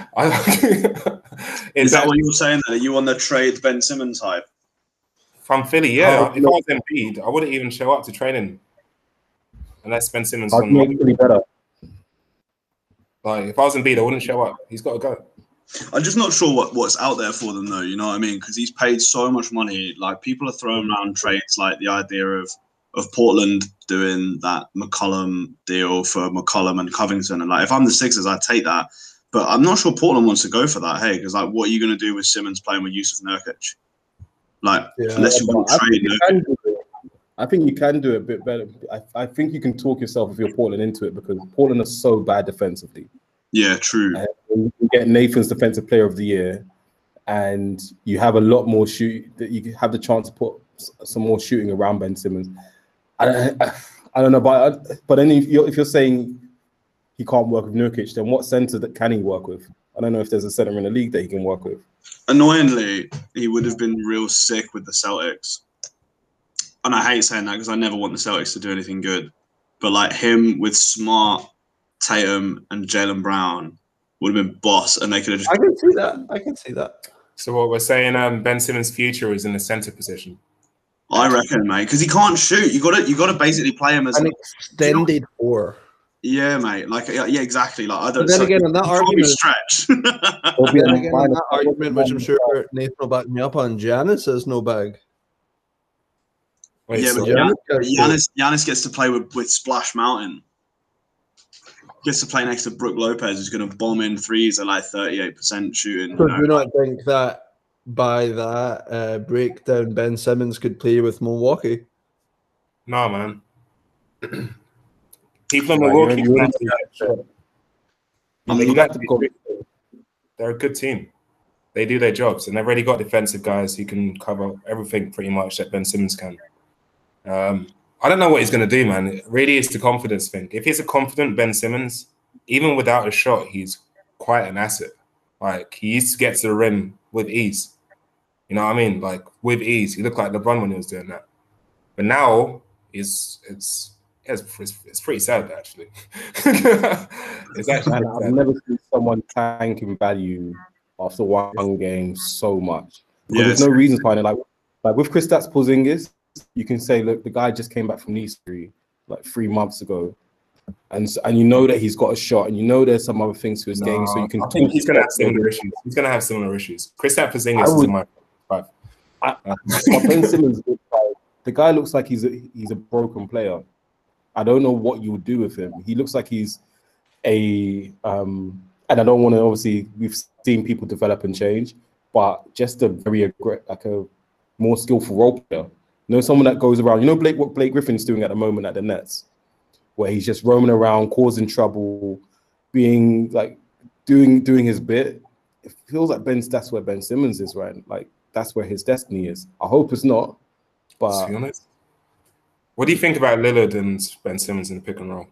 Is that what you were saying? That are you on the trade Ben Simmons hype? From Philly, yeah. If I was Embiid, I wouldn't even show up to training unless Ben Simmons was on. Really better. Like, if I was Embiid, I wouldn't show up. He's got to go. I'm just not sure what's out there for them, though. You know what I mean? Because he's paid so much money. Like, people are throwing around trades, like the idea of Portland doing that McCollum deal for McCollum and Covington. And like, if I'm the Sixers, I'd take that. But I'm not sure Portland wants to go for that. Hey, because like, what are you going to do with Simmons playing with Yusuf Nurkic? Like, unless you want to trade Nurkic. I think you can do it a bit better. I think you can talk yourself if you're Portland into it, because Portland is so bad defensively. Yeah, true. You get Nathan's Defensive Player of the Year, and you have a lot more shoot. That you have the chance to put some more shooting around Ben Simmons. I don't know, but then if you're saying he can't work with Nurkic, then what center that can he work with? I don't know if there's a center in the league that he can work with. Annoyingly, he would have been real sick with the Celtics. And I hate saying that because I never want the Celtics to do anything good. But like him with Smart, Tatum, and Jaylen Brown would have been boss, and they could have just. I can see that. So what we're saying, Ben Simmons' future is in the center position. I reckon, mate, because he can't shoot. You got to basically play him as an extended four. Yeah, mate. Like, yeah, exactly. Like, I don't. But then again, in that argument, stretch. Then again, in that argument, which I'm sure Nathan will back me up on, Giannis has no bag. Wait, yeah, so but Giannis gets to play with Splash Mountain. Gets to play next to Brook Lopez, who's going to bomb in threes at like 38% shooting. So do you not think that by that breakdown, Ben Simmons could play with Milwaukee? No, man. People in Milwaukee, they're a good team. They do their jobs, and they've already got defensive guys who can cover everything pretty much that Ben Simmons can. I don't know what he's going to do, man. It really is the confidence thing. If he's a confident Ben Simmons, even without a shot, he's quite an asset. Like, he used to get to the rim with ease. You know what I mean? Like, with ease. He looked like LeBron when he was doing that. But now, it's pretty sad, actually. It's actually I've never seen someone tanking value after one game so much. Because there's no reason behind it. Like with Kristaps Porzingis, you can say, look, the guy just came back from knee surgery like 3 months ago, and you know that he's got a shot, and you know there's some other things to his game, so you can. I think he's gonna have similar issues. He's gonna have similar issues. Kristaps Porzingis is in my 5. Ben Simmons, the guy looks like he's a broken player. I don't know what you would do with him. He looks like he's and I don't want to, obviously, we've seen people develop and change, but just a more skillful role player. You know, someone that goes around. You know, what Blake Griffin's doing at the moment at the Nets, where he's just roaming around, causing trouble, being like doing his bit. It feels like that's where Ben Simmons is, right? Like, that's where his destiny is. I hope it's not. But to be honest, what do you think about Lillard and Ben Simmons in the pick and roll?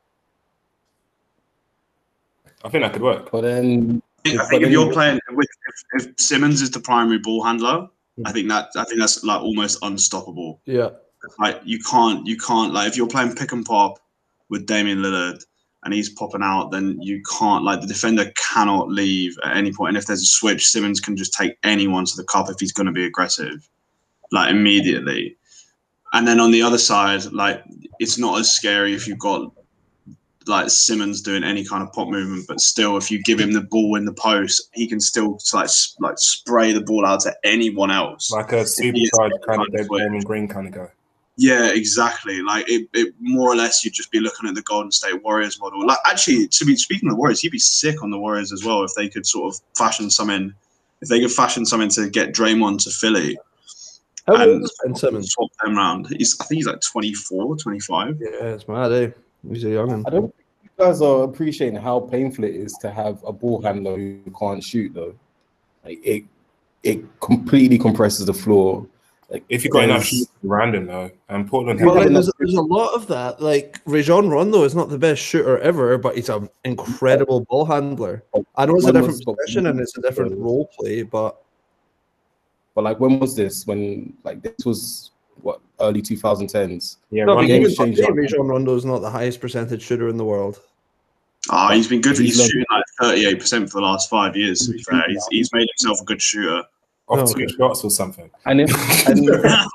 I think that could work. But then, I think if you're playing if Simmons is the primary ball handler, I think that's like almost unstoppable. Yeah. Like you can't like, if you're playing pick and pop with Damian Lillard and he's popping out, then you can't, like, the defender cannot leave at any point. And if there's a switch, Simmons can just take anyone to the cup if he's going to be aggressive, like, immediately. And then on the other side, like, it's not as scary if you've got like Simmons doing any kind of pop movement, but still, if you give him the ball in the post, he can still like spray the ball out to anyone else, like a supercharged kind of Draymond Green kind of guy. Yeah, exactly. Like it more or less, you'd just be looking at the Golden State Warriors model. Like, actually, speaking of the Warriors, he'd be sick on the Warriors as well if they could sort of fashion something. If they could fashion something to get Draymond to Philly. How old is Ben Simmons? Swap them around. I think he's like 24, 25. Yeah, it's mad, eh? He's a young'un. I don't think you guys are appreciating how painful it is to have a ball handler who can't shoot, though. Like, it completely compresses the floor. Like, if you've got enough shooters around him, though, and Portland. Well, like, there's a lot of that. Like, Rajon Rondo is not the best shooter ever, but he's an incredible ball handler. I know it's a different position and it's a different role play, but like, when was this? When, like, this was what, early 2010s? Yeah, no, Rajon Rondo is not the highest percentage shooter in the world. Oh, he's been good. He's He's shooting like 38% for the last 5 years. To be fair, he's made himself a good shooter. Off 2 shots or something. And if and,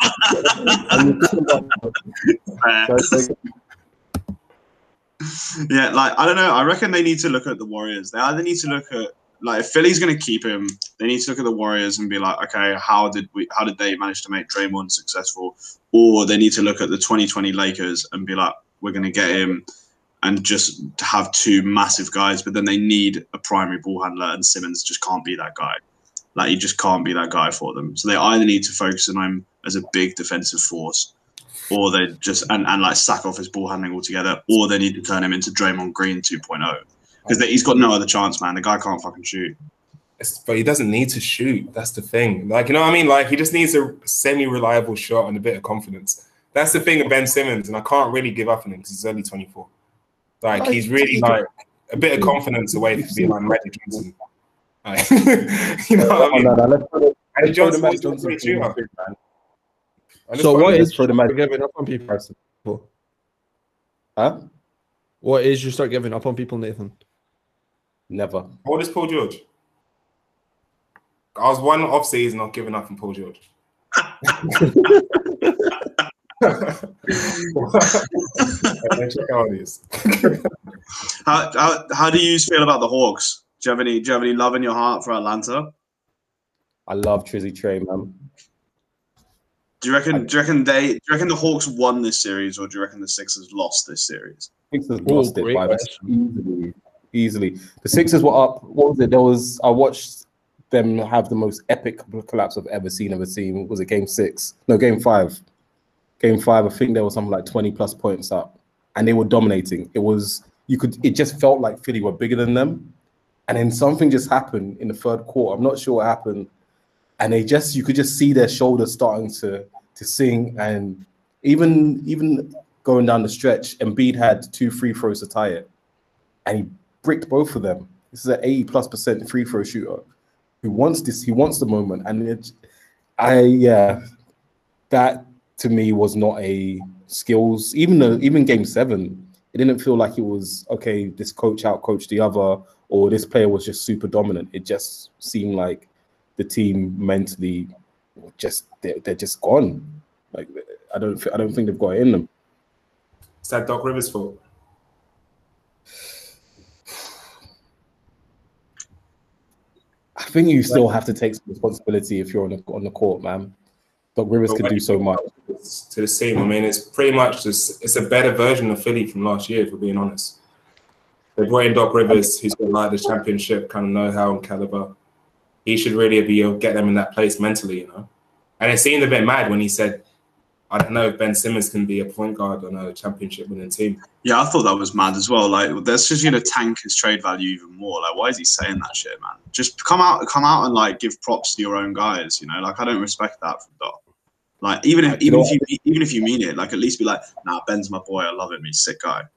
Yeah, like I don't know. I reckon they need to look at the Warriors. They either need to look at like if Philly's going to keep him, they need to look at the Warriors and be like, okay, how did they manage to make Draymond successful? Or they need to look at the 2020 Lakers and be like, we're going to get him and just have 2 massive guys, but then they need a primary ball handler, and Simmons just can't be that guy. Like he just can't be that guy for them. So they either need to focus on him as a big defensive force, or they just and like sack off his ball handling altogether, or they need to turn him into Draymond Green 2.0 because he's got no other chance, man. The guy can't fucking shoot. But he doesn't need to shoot. That's the thing. Like, you know what I mean? Like, he just needs a semi-reliable shot and a bit of confidence. That's the thing with Ben Simmons, and I can't really give up on him because he's only 24. Like, he's really like a bit of confidence away from being like Magic Johnson. Like, you know what I mean? Magic Johnson Magic was a great shooter. So what is for the start giving up on people? Huh? What is you start giving up on people, Nathan? Never. What is Paul George? I was one off season of giving up on Paul George. Check out these. How do you feel about the Hawks? Do you have any love in your heart for Atlanta? I love Trizzy Trey, man. Do you reckon the Hawks won this series, or do you reckon the Sixers lost this series? Sixers lost it by easily. The Sixers were up. What was it? I watched them have the most epic collapse I've ever seen. Was it Game 6? No, Game 5. Game 5. I think there was something like 20+ points up, and they were dominating. It just felt like Philly were bigger than them, and then something just happened in the third quarter. I'm not sure what happened. And you could just see their shoulders starting to sing, and even going down the stretch, Embiid had 2 free throws to tie it, and he bricked both of them. This is an 80+% free throw shooter who wants this. He wants the moment, and that to me was not a skills. Even Game 7, it didn't feel like it was okay. This coach out-coached the other, or this player was just super dominant. It just seemed like the team mentally they're just gone. Like I don't think they've got it in them. Is that Doc Rivers' fault? I think you still have to take some responsibility if you're on the court, man. Doc Rivers could do so much to the team. I mean, it's pretty much it's a better version of Philly from last year, if we're being honest. They brought in Doc Rivers, who's got like the championship kind of know-how and caliber. He should really be able to get them in that place mentally, you know. And it seemed a bit mad when he said, I don't know if Ben Simmons can be a point guard on a championship-winning team. Yeah, I thought that was mad as well. Like, that's just tank his trade value even more. Like, why is he saying that shit, man? Just come out and like give props to your own guys. You know, like I don't respect that from Doc. Like, even if you mean it, like at least be like, nah, Ben's my boy. I love him. He's a sick guy.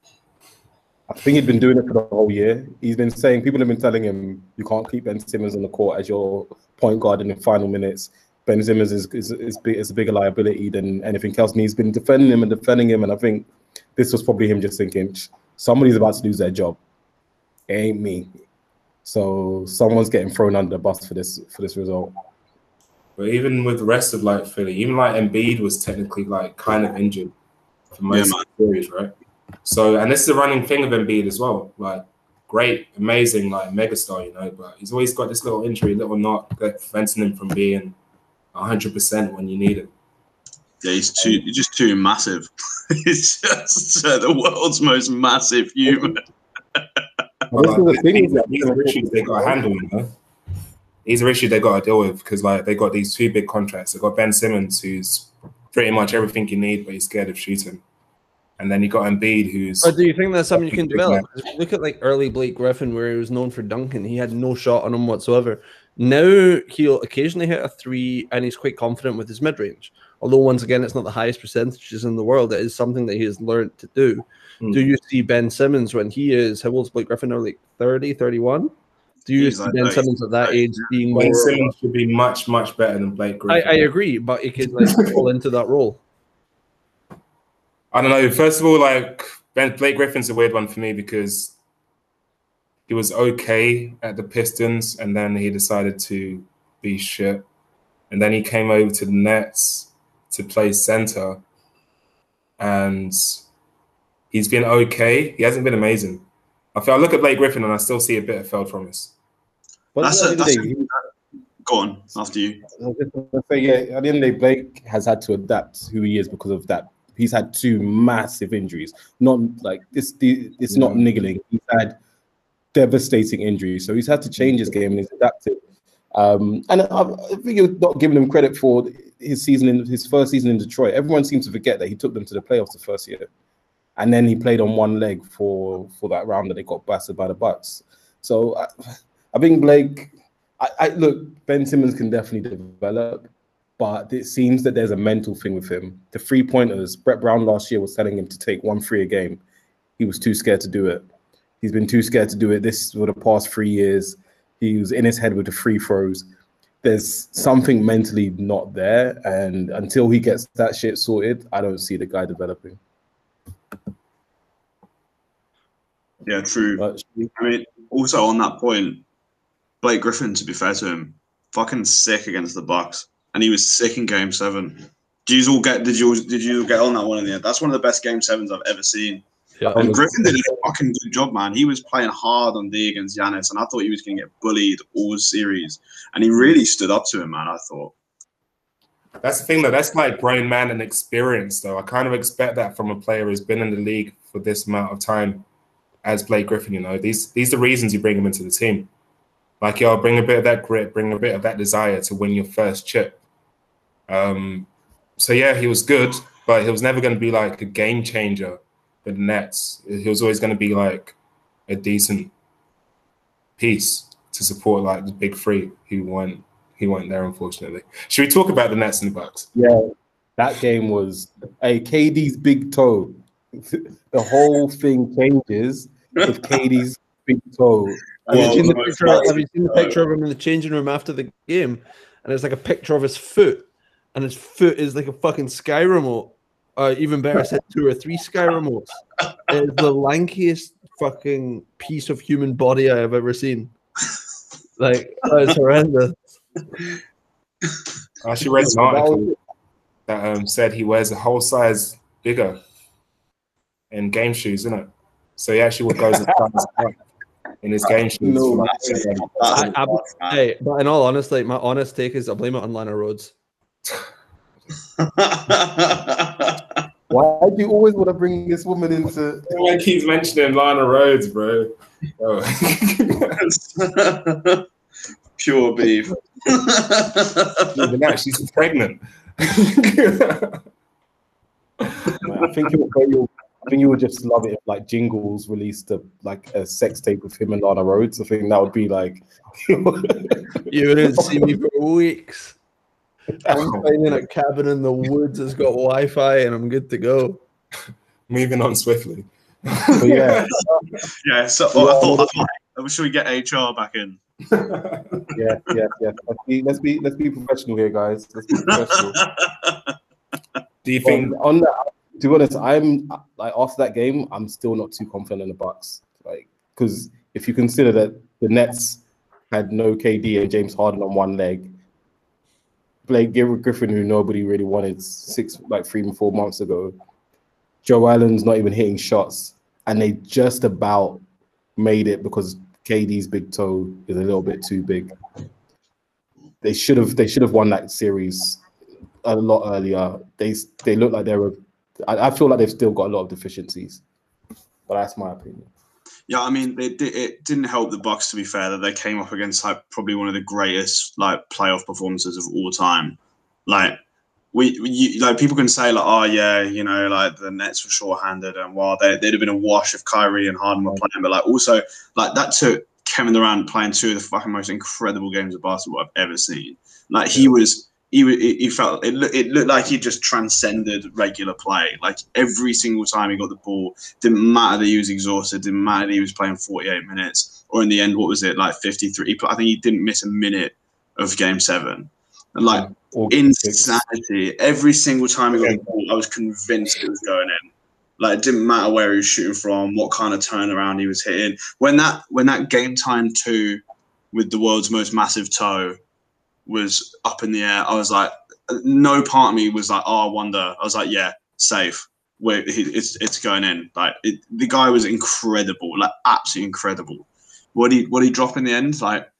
I think he'd been doing it for the whole year. He's been saying, people have been telling him, you can't keep Ben Simmons on the court as your point guard in the final minutes. Ben Simmons is a bigger liability than anything else. And he's been defending him. And I think this was probably him just thinking, somebody's about to lose their job. It ain't me. So someone's getting thrown under the bus for this result. But even with the rest of like Philly, even like Embiid was technically like kind of injured for most of the series, right? So, and this is a running thing of Embiid as well. Like, great, amazing, like megastar, you know. But he's always got this little injury, little knot that preventing him from being 100% when you need him. Yeah, he's just too massive. He's just the world's most massive human. These are issues they got to handle, you know. These are issues they got to deal with because like they got these 2 big contracts. They got Ben Simmons, who's pretty much everything you need, but he's scared of shooting. And then you got Embiid, who's... But do you think that's something you can develop? Look at like early Blake Griffin, where he was known for dunking. He had no shot on him whatsoever. Now he'll occasionally hit a 3, and he's quite confident with his mid-range. Although, once again, it's not the highest percentages in the world. It is something that he has learned to do. Do you see Ben Simmons when he is... How old is Blake Griffin now? Like 30, 31? Do you see Ben Simmons at that age being more... Ben Simmons should be much, much better than Blake Griffin. I agree, but he could like fall into that role. I don't know. First of all, like Blake Griffin's a weird one for me because he was okay at the Pistons, and then he decided to be shit. And then he came over to the Nets to play center, and he's been okay. He hasn't been amazing. I look at Blake Griffin and I still see a bit of failed promise. But go on after you. I was just gonna say, yeah, at the end of the day, Blake has had to adapt who he is because of that. He's had 2 massive injuries. Not like this. It's not niggling. He's had devastating injuries, so he's had to change his game and he's adapted. And I think you're not giving him credit for his first season in Detroit. Everyone seems to forget that he took them to the playoffs the first year, and then he played on one leg for that round that they got bastard by the Bucks. So I think Blake. I look, Ben Simmons can definitely develop, but it seems that there's a mental thing with him. The 3-pointers, Brett Brown last year was telling him to take 1 3 a game. He was too scared to do it. He's been too scared to do it this for the past 3 years. He was in his head with the free throws. There's something mentally not there, and until he gets that shit sorted, I don't see the guy developing. Yeah, true. But, I mean, also on that point, Blake Griffin, to be fair to him, fucking sick against the Bucks, and he was sick in Game 7. Did you all get on that one in the end? That's one of the best Game 7s I've ever seen. Yeah, and Griffin did a fucking good job, man. He was playing hard on D against Giannis, and I thought he was going to get bullied all series, and he really stood up to him, man. I thought. That's the thing, though. That's like grown man and experience, though. I kind of expect that from a player who's been in the league for this amount of time as Blake Griffin. You know, these are the reasons you bring him into the team. Like, yo, bring a bit of that grit, bring a bit of that desire to win your first chip. So, yeah, he was good, but he was never going to be like a game changer for the Nets. He was always going to be like a decent piece to support like the big 3 who weren't there, unfortunately. Should we talk about the Nets and the Bucks? Yeah, that game was KD's big toe. The whole thing changes with KD's big toe. Have you seen the picture of him in the changing room after the game? And it's like a picture of his foot, and his foot is like a fucking Sky remote. Even better, I said 2 or 3 Sky remotes. It's the lankiest fucking piece of human body I have ever seen. Like, it's horrendous. I actually read an article that said he wears a whole size bigger in game shoes, isn't it? So he actually goes as far as up in his game shoes. No, hey, but in all honesty, my honest take is I blame it on Lana Rhodes. Why do you always want to bring this woman into? Like he's mentioning Lana Rhodes, bro. Oh. Pure beef. But now she's pregnant. I think you would just love it if like Jingles released a sex tape with him and Lana Rhodes. I think that would be like you wouldn't see me for weeks. I'm staying in a cabin in the woods that's got Wi-Fi and I'm good to go. Moving on swiftly. But yeah. Yeah, so I thought should we get HR back in? Yeah. Let's be professional here, guys. Let's be professional. Do you think on that? To be honest, I'm like after that game, I'm still not too confident in the Bucks. Like, because if you consider that the Nets had no KD and James Harden on one leg, Blake Griffin, who nobody really wanted 3 or 4 months ago, Joe Allen's not even hitting shots, and they just about made it because KD's big toe is a little bit too big. They should have won that series a lot earlier. They look like they were. I feel like they've still got a lot of deficiencies, but that's my opinion. Yeah, I mean, it didn't help the Bucks, to be fair, that they came up against like probably one of the greatest like playoff performances of all time. Like people can say like, oh yeah, you know, like the Nets were shorthanded and they'd have been a wash if Kyrie and Harden were playing, but like also like that took Kevin Durant playing 2 of the fucking most incredible games of basketball I've ever seen. Like he felt it looked like he just transcended regular play. Like every single time he got the ball, didn't matter that he was exhausted, didn't matter that he was playing 48 minutes, or in the end, what was it, like 53? I think he didn't miss a minute of Game 7. And like insanity. Every single time he got the ball, I was convinced it was going in. Like it didn't matter where he was shooting from, what kind of turnaround he was hitting. When that game time 2 with the world's most massive toe was up in the air, I was like, no part of me was like, oh, I wonder. I was like, yeah, safe. It's going in. Like the guy was incredible, like absolutely incredible. What he drop in the end? Like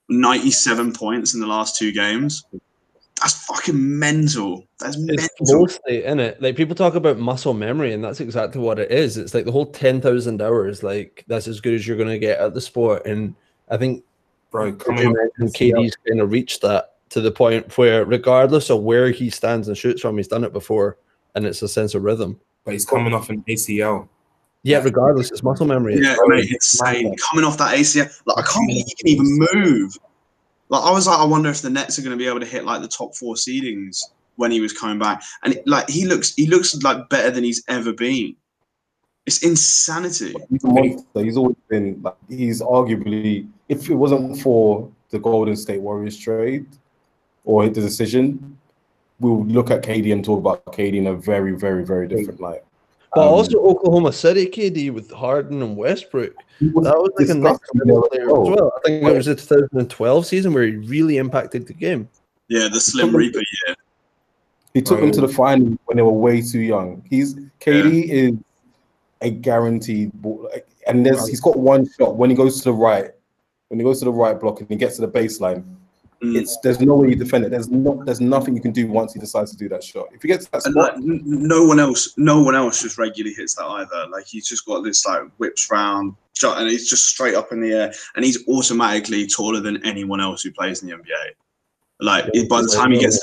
97 points in the last 2 games. That's fucking mental. That's mental. It's flow state, isn't it? Like people talk about muscle memory, and that's exactly what it is. It's like the whole 10,000 hours. Like that's as good as you're going to get at the sport. And I think, Bro, coming up, KD's kind of reached that to the point where, regardless of where he stands and shoots from, he's done it before, and it's a sense of rhythm. but he's coming off an ACL. Yeah, regardless, it's muscle memory. Yeah, mate, insane. Coming off that ACL, like I can't believe he can even move. Like I was like, I wonder if the Nets are going to be able to hit like the top 4 seedings when he was coming back, and like he looks like better than he's ever been. It's insanity. He's a monster. He's always been. Like, he's arguably, if it wasn't for the Golden State Warriors trade or the decision, we'll look at KD and talk about KD in a very, very, very different light. But also Oklahoma City KD with Harden and Westbrook. That was like a next level player as well. I think it was the 2012 season where he really impacted the game. Yeah, the Slim Reaper year. He took them to the final when they were way too young. KD is a guaranteed ball, and he's got one shot when he goes to the right. When he goes to the right block and he gets to the baseline, there's no way you defend it. There's nothing you can do once he decides to do that shot. If he gets that spot, like, no one else just regularly hits that either. Like he's just got this like whips round shot and he's just straight up in the air, and he's automatically taller than anyone else who plays in the NBA. Like by the time he gets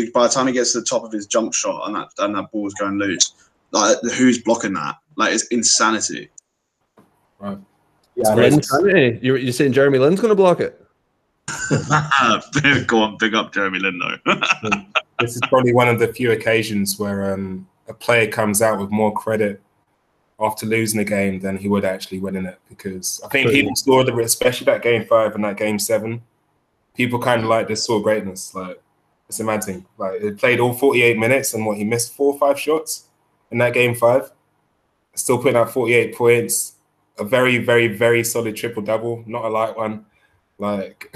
to the top of his jump shot and that ball's going loose, like who's blocking that? Like it's insanity. Right. yeah, Insanity. You're saying Jeremy Lin's going to block it? Go on, big up Jeremy Lin though. This is probably one of the few occasions where a player comes out with more credit after losing a game than he would actually winning it, because I think people saw especially that game 5 and that game 7, people kind of like this saw greatness. Like it's amazing. Like he played all 48 minutes and he missed 4 or 5 shots in that game 5. Still putting out 48 points, a very, very, very solid triple double, not a light one. Like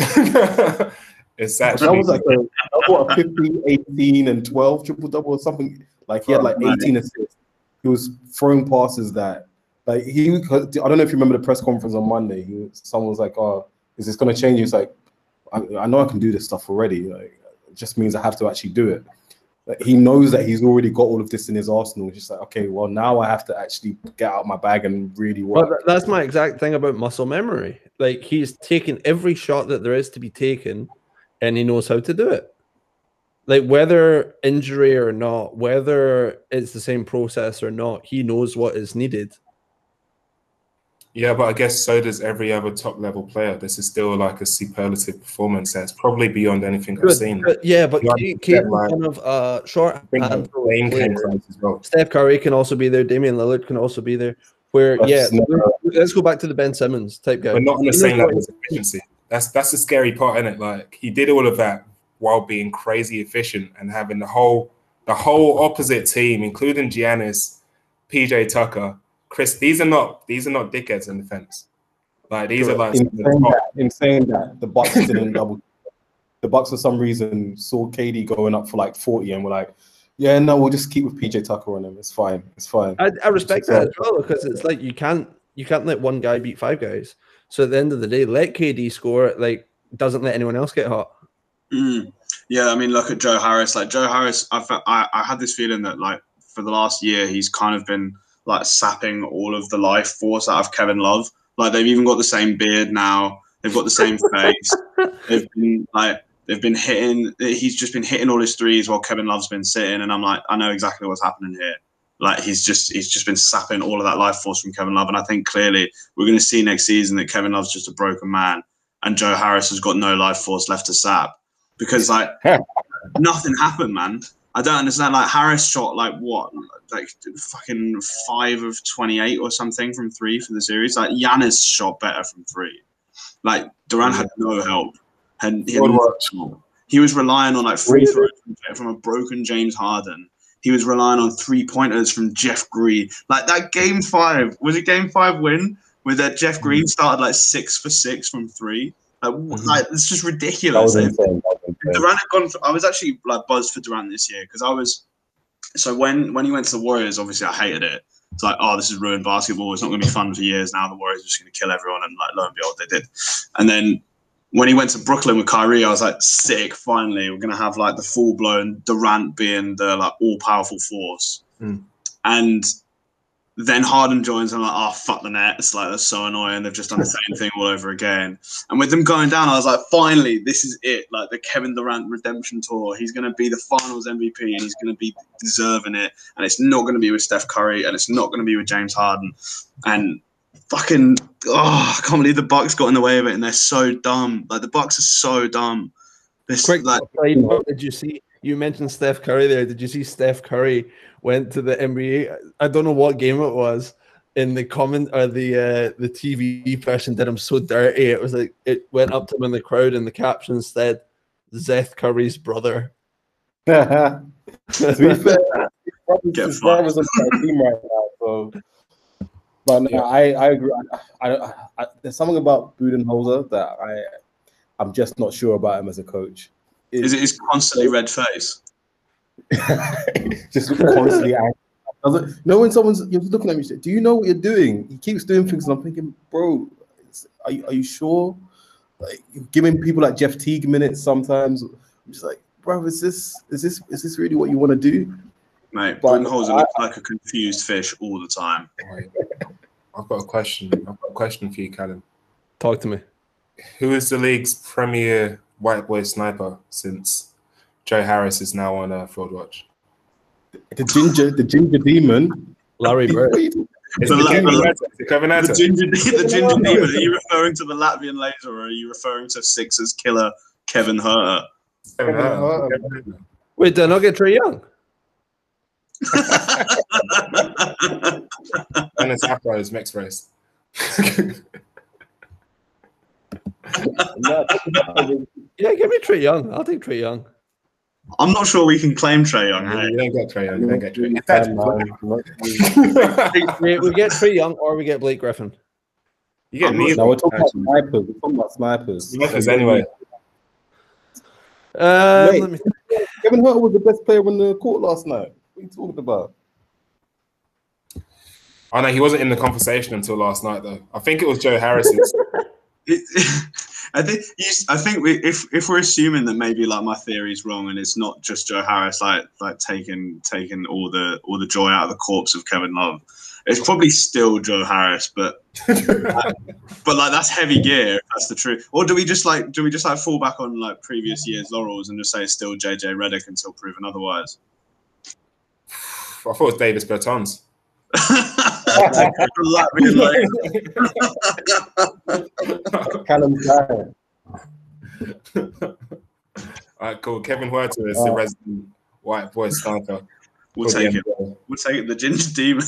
it's actually that was like a 50, 18, and 12 triple double or something. Like he had like 18 assists. He was throwing passes that like I don't know if you remember the press conference on Monday. Someone was like, "Oh, is this going to change?" He was like, I know I can do this stuff already. Like, it just means I have to actually do it. Like, he knows that he's already got all of this in his arsenal. It's just like, okay, well, now I have to actually get out my bag and really work. But that's my exact thing about muscle memory. Like he's taken every shot that there is to be taken, and he knows how to do it. Like whether injury or not, whether it's the same process or not, he knows what is needed. Yeah, but I guess so does every other top-level player. This is still like a superlative performance that's probably beyond anything I've seen. But Kate's one of short as well. Steph Curry can also be there. Damian Lillard can also be there. Let's go back to the Ben Simmons type guy. But not on the same level as efficiency. That's the scary part, isn't it? Like he did all of that while being crazy efficient and having the whole opposite team, including Giannis, PJ Tucker, Chris. These are not dickheads in defense. Like these are like in saying that the Bucks didn't double. The Bucks for some reason saw KD going up for like 40 and were like, yeah, no, we'll just keep with PJ Tucker on him. It's fine. It's fine. I respect that as well, because it's like you can't let one guy beat 5 guys. So at the end of the day, let KD score. Like doesn't let anyone else get hot. Yeah, I mean, look at Joe Harris. Like Joe Harris, I had this feeling that like for the last year he's kind of been like sapping all of the life force out of Kevin Love. Like they've even got the same beard now. They've got the same face. They've been hitting. He's just been hitting all his threes while Kevin Love's been sitting, and I'm like, I know exactly what's happening here. Like he's just been sapping all of that life force from Kevin Love, and I think clearly we're going to see next season that Kevin Love's just a broken man, and Joe Harris has got no life force left to sap because like nothing happened, man. I don't understand. Like Harris shot like what, like fucking 5 of 28 or something from 3 for the series. Like Giannis shot better from 3. Like Durant had no help, and he was relying on like free throws from a broken James Harden. he was relying on 3-pointers from Jeff Green. Like that game 5, was it game 5 win where that Jeff Green started like 6 for 6 from 3? Like it's just ridiculous. Durant had gone. I was actually like buzzed for Durant this year because I was. So when he went to the Warriors, obviously I hated it. It's like, oh, this is ruined basketball. It's not going to be fun for years now. The Warriors are just going to kill everyone, and like lo and behold, they did. And then when he went to Brooklyn with Kyrie, I was like, sick. Finally, we're going to have like the full blown Durant being the like all powerful force. And then Harden joins, and I'm like, oh, fuck the net. It's like, that's so annoying. They've just done the same thing all over again. And with them going down, I was like, finally, this is it. Like the Kevin Durant redemption tour. He's going to be the finals MVP, and he's going to be deserving it. And it's not going to be with Steph Curry, and it's not going to be with James Harden. And fucking, I can't believe the Bucks got in the way of it, and they're so dumb. Like the Bucks are so dumb. Quick, like, did you see? You mentioned Steph Curry there. Did you see Steph Curry went to the NBA? I don't know what game it was. In the comment or the TV person did him so dirty. It was like it went up to him in the crowd, and the caption said, "Seth Curry's brother." To be fair, his brother's on the team right now. So, but no, I agree. I there's something about Budenholzer that I'm just not sure about him as a coach. Is it his constantly red face? Just constantly angry. No, when you're looking at me, do you know what you're doing? He keeps doing things, and I'm thinking, bro, are you sure? Like giving people like Jeff Teague minutes sometimes. I'm just like, bro, is this really what you want to do? Mate, Budenholzer looks like a confused fish all the time. I've got a question. For you, Callum. Talk to me. Who is the league's premier white boy sniper since Joe Harris is now on Fraud Watch? The ginger demon, Larry Bird. The ginger demon. Are you referring to the Latvian laser, or are you referring to Sixers killer Kevin Huerter? Wait, did I not get Trae Young? And it's afro is mixed race. Yeah, give me Trae Young. I'll take Trae Young. I'm not sure we can claim Trae Young. You don't get Trae Young. You don't get Trae Young. We get Trae Young or we get Blake Griffin. You get neither. No, we're talking about snipers. We're talking about snipers. Snipers anyway. Kevin Huerter was the best player on the court last night. What are you talking about? Oh no, he wasn't in the conversation until last night though. I think it was Joe Harris's. I think if we're assuming that maybe like my theory is wrong and it's not just Joe Harris like taking all the joy out of the corpse of Kevin Love, it's probably still Joe Harris, but like that's heavy gear if that's the truth. Or do we just fall back on like previous years' laurels and just say it's still JJ Redick until proven otherwise? I thought it was Davis Bertans. Callum Guy. All right, cool. Kevin Huerter is the resident white boy sniper. We'll take it. We'll take it. The ginger demon,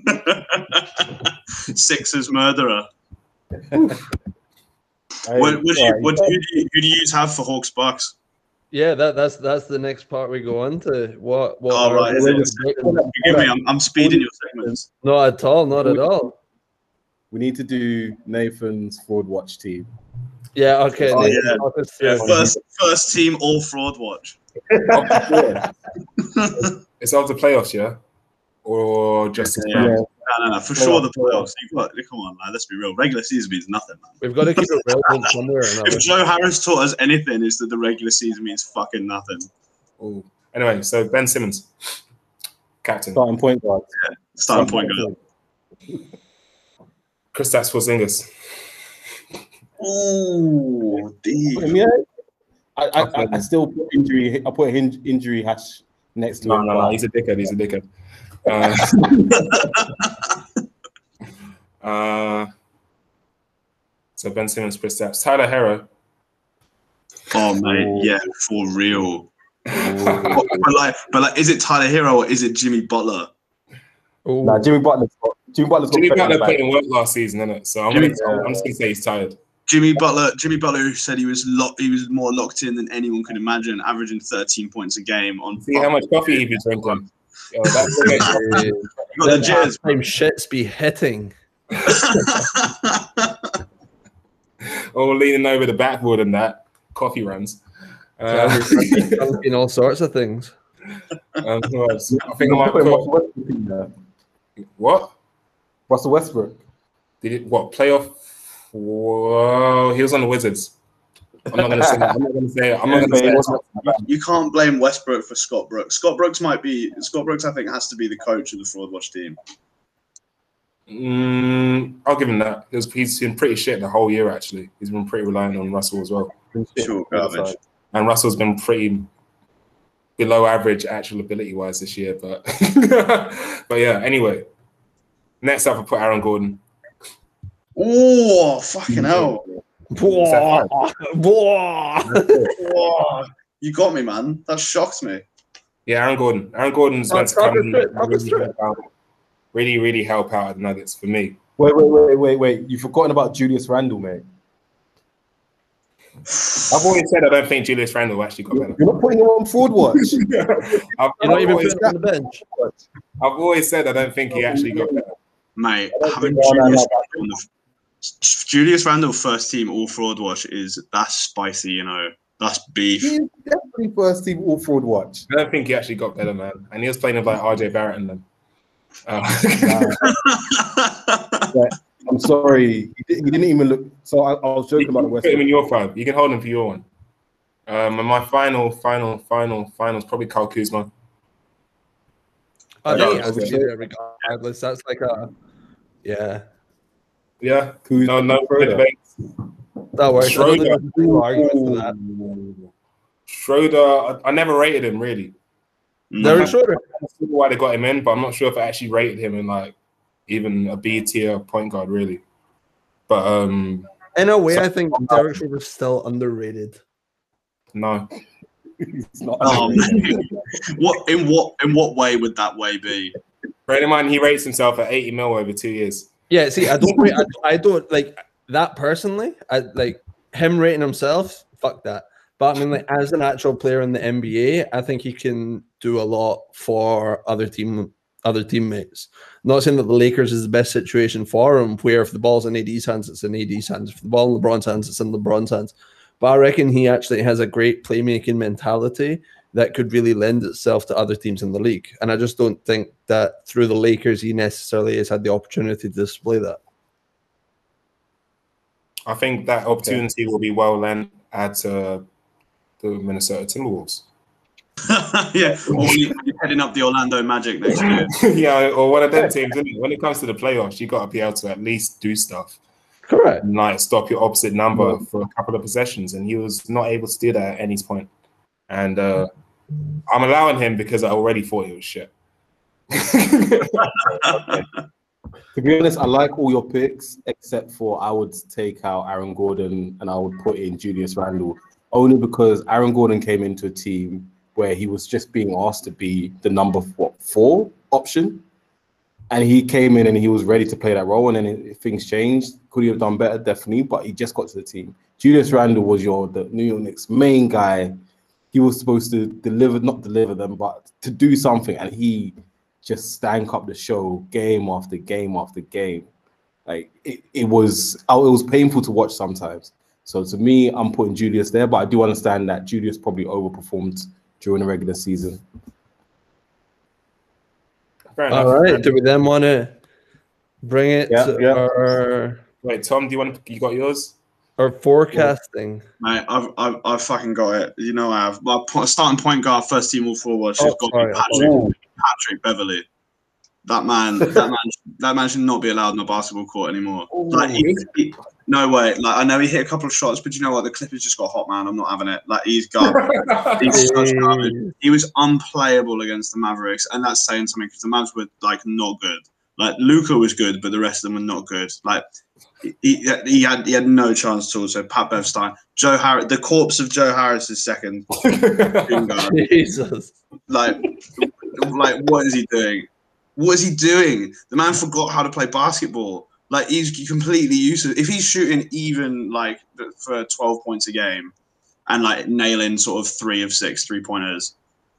Sixers murderer. Who do you have for Hawks Bucks? Yeah, that's the next part we go on to. What oh, right. Forgive me, I'm speeding your segments. Not at all, not at all. We need to do Nathan's Fraud Watch team. Yeah, okay. First team all Fraud Watch. It's of the playoffs, yeah? Or just No, for sure the playoffs. Come on, man. Let's be real. Regular season means nothing, man. We've got to keep it relevant somewhere or another. If Joe Harris taught us anything, it's that the regular season means fucking nothing. Ooh. Anyway, so Ben Simmons, captain. Starting point guard. Yeah, starting point guard. Kristaps Porzingis. Ooh, deep. Yeah. I still put injury. I put injury hash next to him. No, he's a dickhead. He's a dickhead. So Ben Simmons, Kristaps, Tyler Herro. Oh mate, yeah, for real. but is it Tyler Herro or is it Jimmy Butler? Nah, Jimmy Butler put in work last season, innit? So I'm just gonna say he's tired. Jimmy Butler, who said he was more locked in than anyone could imagine, averaging 13 points a game on. See how much coffee he be drinking. Yo, that You got the jizz. Time shits be hitting. all leaning over the backboard and that coffee runs. In all sorts of things. Who else? I think I might put what? Russell Westbrook. Did it what playoff? Whoa, he was on the Wizards. I'm not gonna say that. I'm not gonna say it. I'm not gonna say it. You can't blame Westbrook for Scott Brooks. Scott Brooks, I think, has to be the coach of the Fraud Watch team. I'll give him that. He's been pretty shit the whole year, actually. He's been pretty reliant on Russell as well. Sure, garbage. And Russell's been pretty below average actual ability-wise this year. But but yeah, anyway. Next up, I put Aaron Gordon. Oh, fucking hell. You got me, man. That shocked me. Yeah, Aaron Gordon. Aaron Gordon's meant to come really, really help out at the Nuggets for me. Wait. You've forgotten about Julius Randle, mate. I've always said I don't think Julius Randle actually got better. You're not putting him on Fraud Watch. You're not even putting him on the bench. I've always said I don't think he actually got better. Mate, having Julius Randle first team all Fraud Watch that's spicy, you know. That's beef. He's definitely first team all Fraud Watch. I don't think he actually got better, man. And he was playing with like RJ Barrett and them. I'm sorry, he didn't even look. So I was joking about the West. Put him in your 5. You can hold him for your one. And my final is probably Kyle Kuzma. I think he has to be there regardless. That's like a yeah. Kuzma, no debate. That works. Schroeder, I never rated him really. Derek Schroeder. I don't know why they got him in, but I'm not sure if I actually rated him in like even a B tier point guard really. But in a way, I think Derek Schroeder's still underrated. No, he's not. In what way would that way be? Bear in mind, he rates himself at 80 mil over 2 years. Yeah, see, I don't like that personally. I like him rating himself. Fuck that. But I mean, like as an actual player in the NBA, I think he can do a lot for other teammates. Not saying that the Lakers is the best situation for him, where if the ball's in AD's hands, it's in AD's hands. If the ball in LeBron's hands, it's in LeBron's hands. But I reckon he actually has a great playmaking mentality that could really lend itself to other teams in the league. And I just don't think that through the Lakers, he necessarily has had the opportunity to display that. I think that opportunity will be well lent at the Minnesota Timberwolves. Yeah, or you're heading up the Orlando Magic next year. Yeah, or one of them teams. Isn't it? When it comes to the playoffs, you got to be able to at least do stuff. Correct. And like stop your opposite number for a couple of possessions, and he was not able to do that at any point. And I'm allowing him because I already thought he was shit. To be honest, I like all your picks except for I would take out Aaron Gordon and I would put in Julius Randle, only because Aaron Gordon came into a team where he was just being asked to be the number 4 option, and he came in and he was ready to play that role. And then things changed. Could he have done better? Definitely, but he just got to the team. Julius Randle was the New York Knicks main guy. He was supposed to not deliver them, but to do something, and he just stank up the show game after game after game. Like it was painful to watch sometimes. So to me, I'm putting Julius there, but I do understand that Julius probably overperformed during the regular season. All right. Do we then want to bring it to our... Wait, Tom, you got yours? Our forecasting. Mate, I've fucking got it. You know I have. My starting point guard, first team all forward, has got to be Patrick Beverley. That man should not be allowed in the basketball court anymore. Like no way. Like I know he hit a couple of shots, but you know what? The Clippers just got hot, man. I'm not having it. Like he's garbage. He's such garbage. He was unplayable against the Mavericks, and that's saying something because the Mavs were like not good. Like Luka was good, but the rest of them were not good. Like he had no chance at all. So Pat Bev Stein, Joe Harris, the corpse of Joe Harris is second. Jesus. Like what is he doing? What is he doing? The man forgot how to play basketball. Like he's completely useless. If he's shooting even like for 12 points a game and like nailing sort of 3 of 6 3-pointers,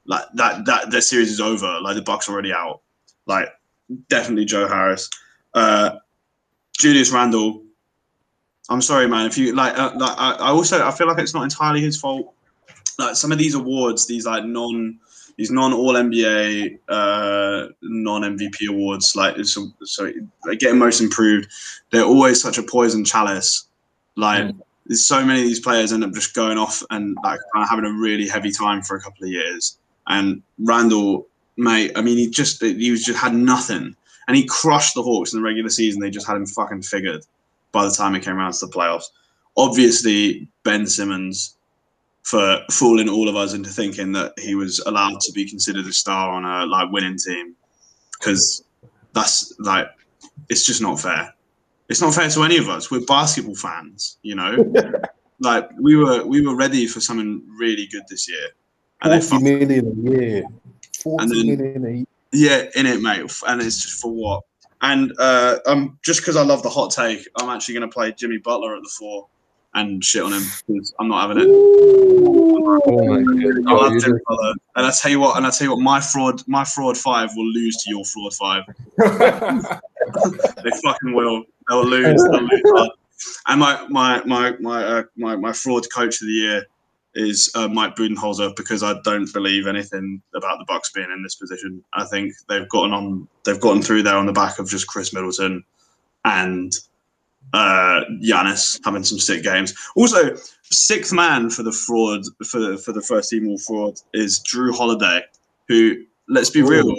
Like that series is over. Like the Bucks are already out. Like definitely Joe Harris. Julius Randle. I'm sorry, man. If you I feel like it's not entirely his fault. Like some of these awards, these non All NBA, non MVP awards, like getting most improved, they're always such a poison chalice. Like there's so many of these players end up just going off and like kind of having a really heavy time for a couple of years. And Randall, mate, I mean, he just had nothing, and he crushed the Hawks in the regular season. They just had him fucking figured by the time it came around to the playoffs. Obviously, Ben Simmons for fooling all of us into thinking that he was allowed to be considered a star on a winning team, because that's it's just not fair. It's not fair to any of us. We're basketball fans, you know. Like we were ready for something really good this year. And 40 million a year. 40 million a year. Yeah, in it, mate. And it's just for what? And just because I love the hot take, I'm actually going to play Jimmy Butler at the 4 and shit on him, because I'm not having it. I love Jimmy Butler. And I tell you what, my fraud 5 will lose to your fraud 5. They fucking will. They'll lose. And my fraud coach of the year is Mike Budenholzer, because I don't believe anything about the Bucks being in this position. I think they've gotten through there on the back of just Chris Middleton and Giannis having some sick games. Also, 6th man for the fraud for the first team all fraud is Drew Holiday, who let's be real.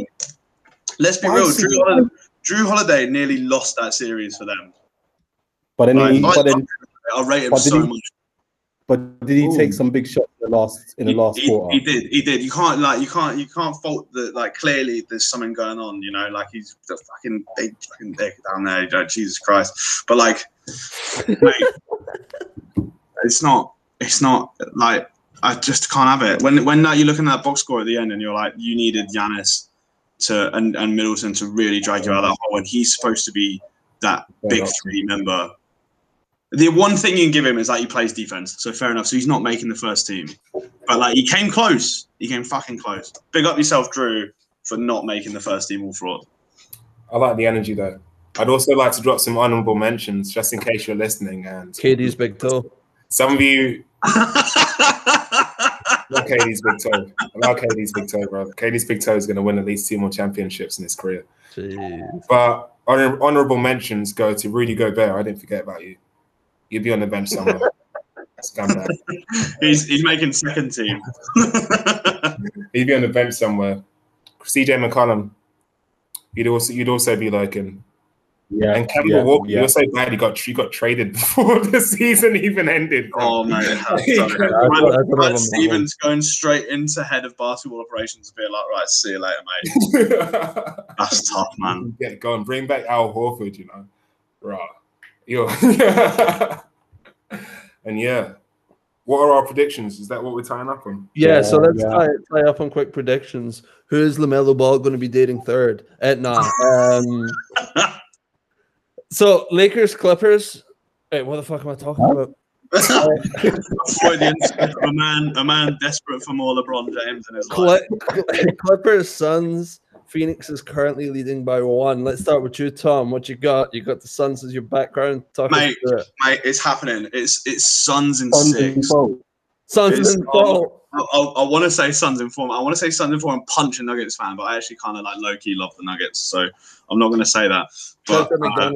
Drew Holiday nearly lost that series for them. But then I rate him so much. But did he take some big shots in the last quarter? He did. You can't fault the clearly there's something going on, you know, like he's the fucking big fucking dick down there, you know, Jesus Christ. But mate, it's not like I just can't have it. When you're looking at that box score at the end and you're like, you needed Giannis and Middleton to really drag you out of that hole, and he's supposed to be that big 3 member. The one thing you can give him is he plays defense, so fair enough. So he's not making the first team, but he came close. He came fucking close. Big up yourself, Drew, for not making the first team all fraud. I like the energy though. I'd also like to drop some honorable mentions just in case you're listening. And KD's big toe. Some of you. Not KD's big toe. I like KD's big toe, bro. KD's big toe is going to win at least 2 more championships in his career. Jeez. But honorable mentions go to Rudy Gobert. I didn't forget about you. You'd be on the bench somewhere. Scumbag. He's making second team. He'd be on the bench somewhere. CJ McCollum. You'd also be like him. Yeah. And Kemba Walker. You're so bad he got traded before the season even ended. Bro. Oh man, Brad Stevens going straight into head of basketball operations, being like, right, see you later, mate. That's tough, man. Get going. Bring back Al Horford, you know. Right. And yeah, what are our predictions? Is that what we're tying up on? Yeah, so let's tie up on quick predictions. Who is LaMelo Ball going to be dating third? So Lakers, Clippers. Wait, what the fuck am I talking about? a man desperate for more LeBron James in his life. Clippers, Suns. Phoenix is currently leading by 1. Let's start with you, Tom. What you got? You got the Suns as your background. Mate, it's happening. It's Suns in 6. Suns in 4. I want to say Suns in 4. I want to say Suns in 4 and punch a Nuggets fan, but I actually kind of low key love the Nuggets, so I'm not going to say that. But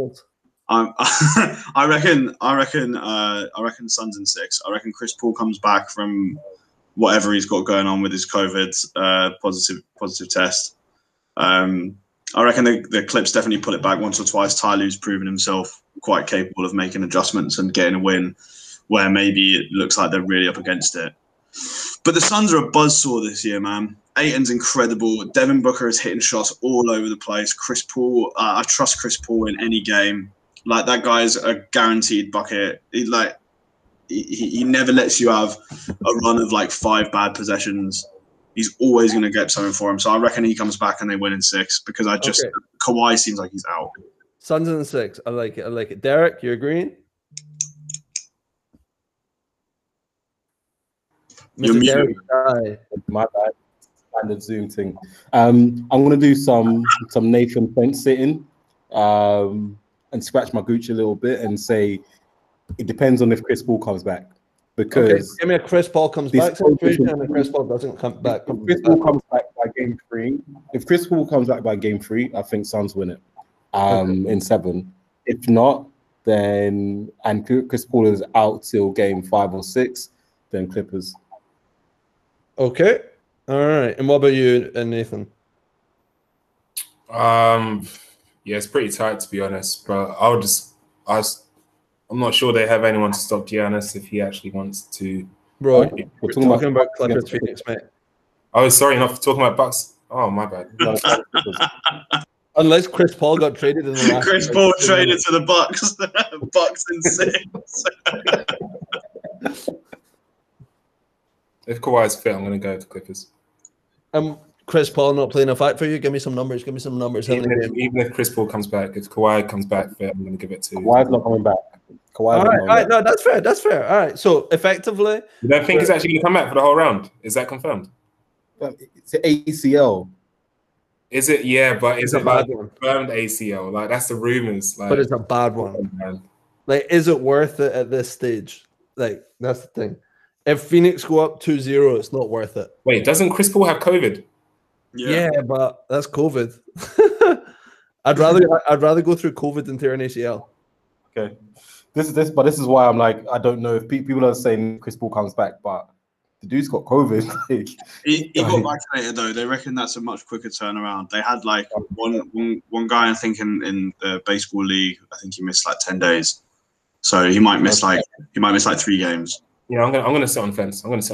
I reckon Suns in 6. I reckon Chris Paul comes back from whatever he's got going on with his COVID positive test. I reckon the Clips definitely pull it back once or twice. Ty Lue's proven himself quite capable of making adjustments and getting a win where maybe it looks like they're really up against it. But the Suns are a buzzsaw this year, man. Ayton's incredible. Devin Booker is hitting shots all over the place. Chris Paul, I trust Chris Paul in any game. Like, that guy's a guaranteed bucket. He never lets you have a run of 5 bad possessions. He's always going to get something for him. So I reckon he comes back and they win in 6, because Kawhi seems like he's out. Suns in 6. I like it. Derek, you agreeing? You're muted. My bad. standard Zoom thing. I'm gonna do some Nathan fence sitting, and scratch my gooch a little bit and say it depends on if Chris Paul comes back. Because give me a Chris Paul comes back situation, and if Chris Paul doesn't come back. If Chris Paul comes back by game 3, I think Suns win it in 7. If not, then and Chris Paul is out till game 5 or 6, then Clippers. Okay, all right. And what about you, Nathan? Yeah, it's pretty tight to be honest, but I'm not sure they have anyone to stop Giannis if he actually wants to. Bro, we're talking about Clippers Phoenix, mate. Oh, sorry, not talking about Bucks. Oh, my bad. Unless Chris Paul got traded in the last. Chris Paul traded to the Bucks. Bucks in 6. If Kawhi's fit, I'm going to go to Clippers. Chris Paul not playing a fight for you? Give me some numbers. Even if Chris Paul comes back, if Kawhi comes back fit, I'm going to give it to. Kawhi's not coming back. All right. No, that's fair. All right. So effectively, you don't think he's actually going to come back for the whole round? Is that confirmed? It's an ACL. Is it? Yeah, but is it like one? Confirmed ACL? Like that's the rumors. Like, but it's a bad one. Like, is it worth it at this stage? Like, that's the thing. If Phoenix go up 2-0, it's not worth it. Wait, doesn't Chris Paul have COVID? Yeah, but that's COVID. I'd rather go through COVID than tear an ACL. Okay, this is why I'm like, I don't know if people are saying Chris Paul comes back, but the dude's got COVID. he got vaccinated though. They reckon that's a much quicker turnaround. They had like one guy, I think in the baseball league, I think he missed like 10 days, so he might miss like 3 games. Yeah, I'm gonna sit on the fence. I'm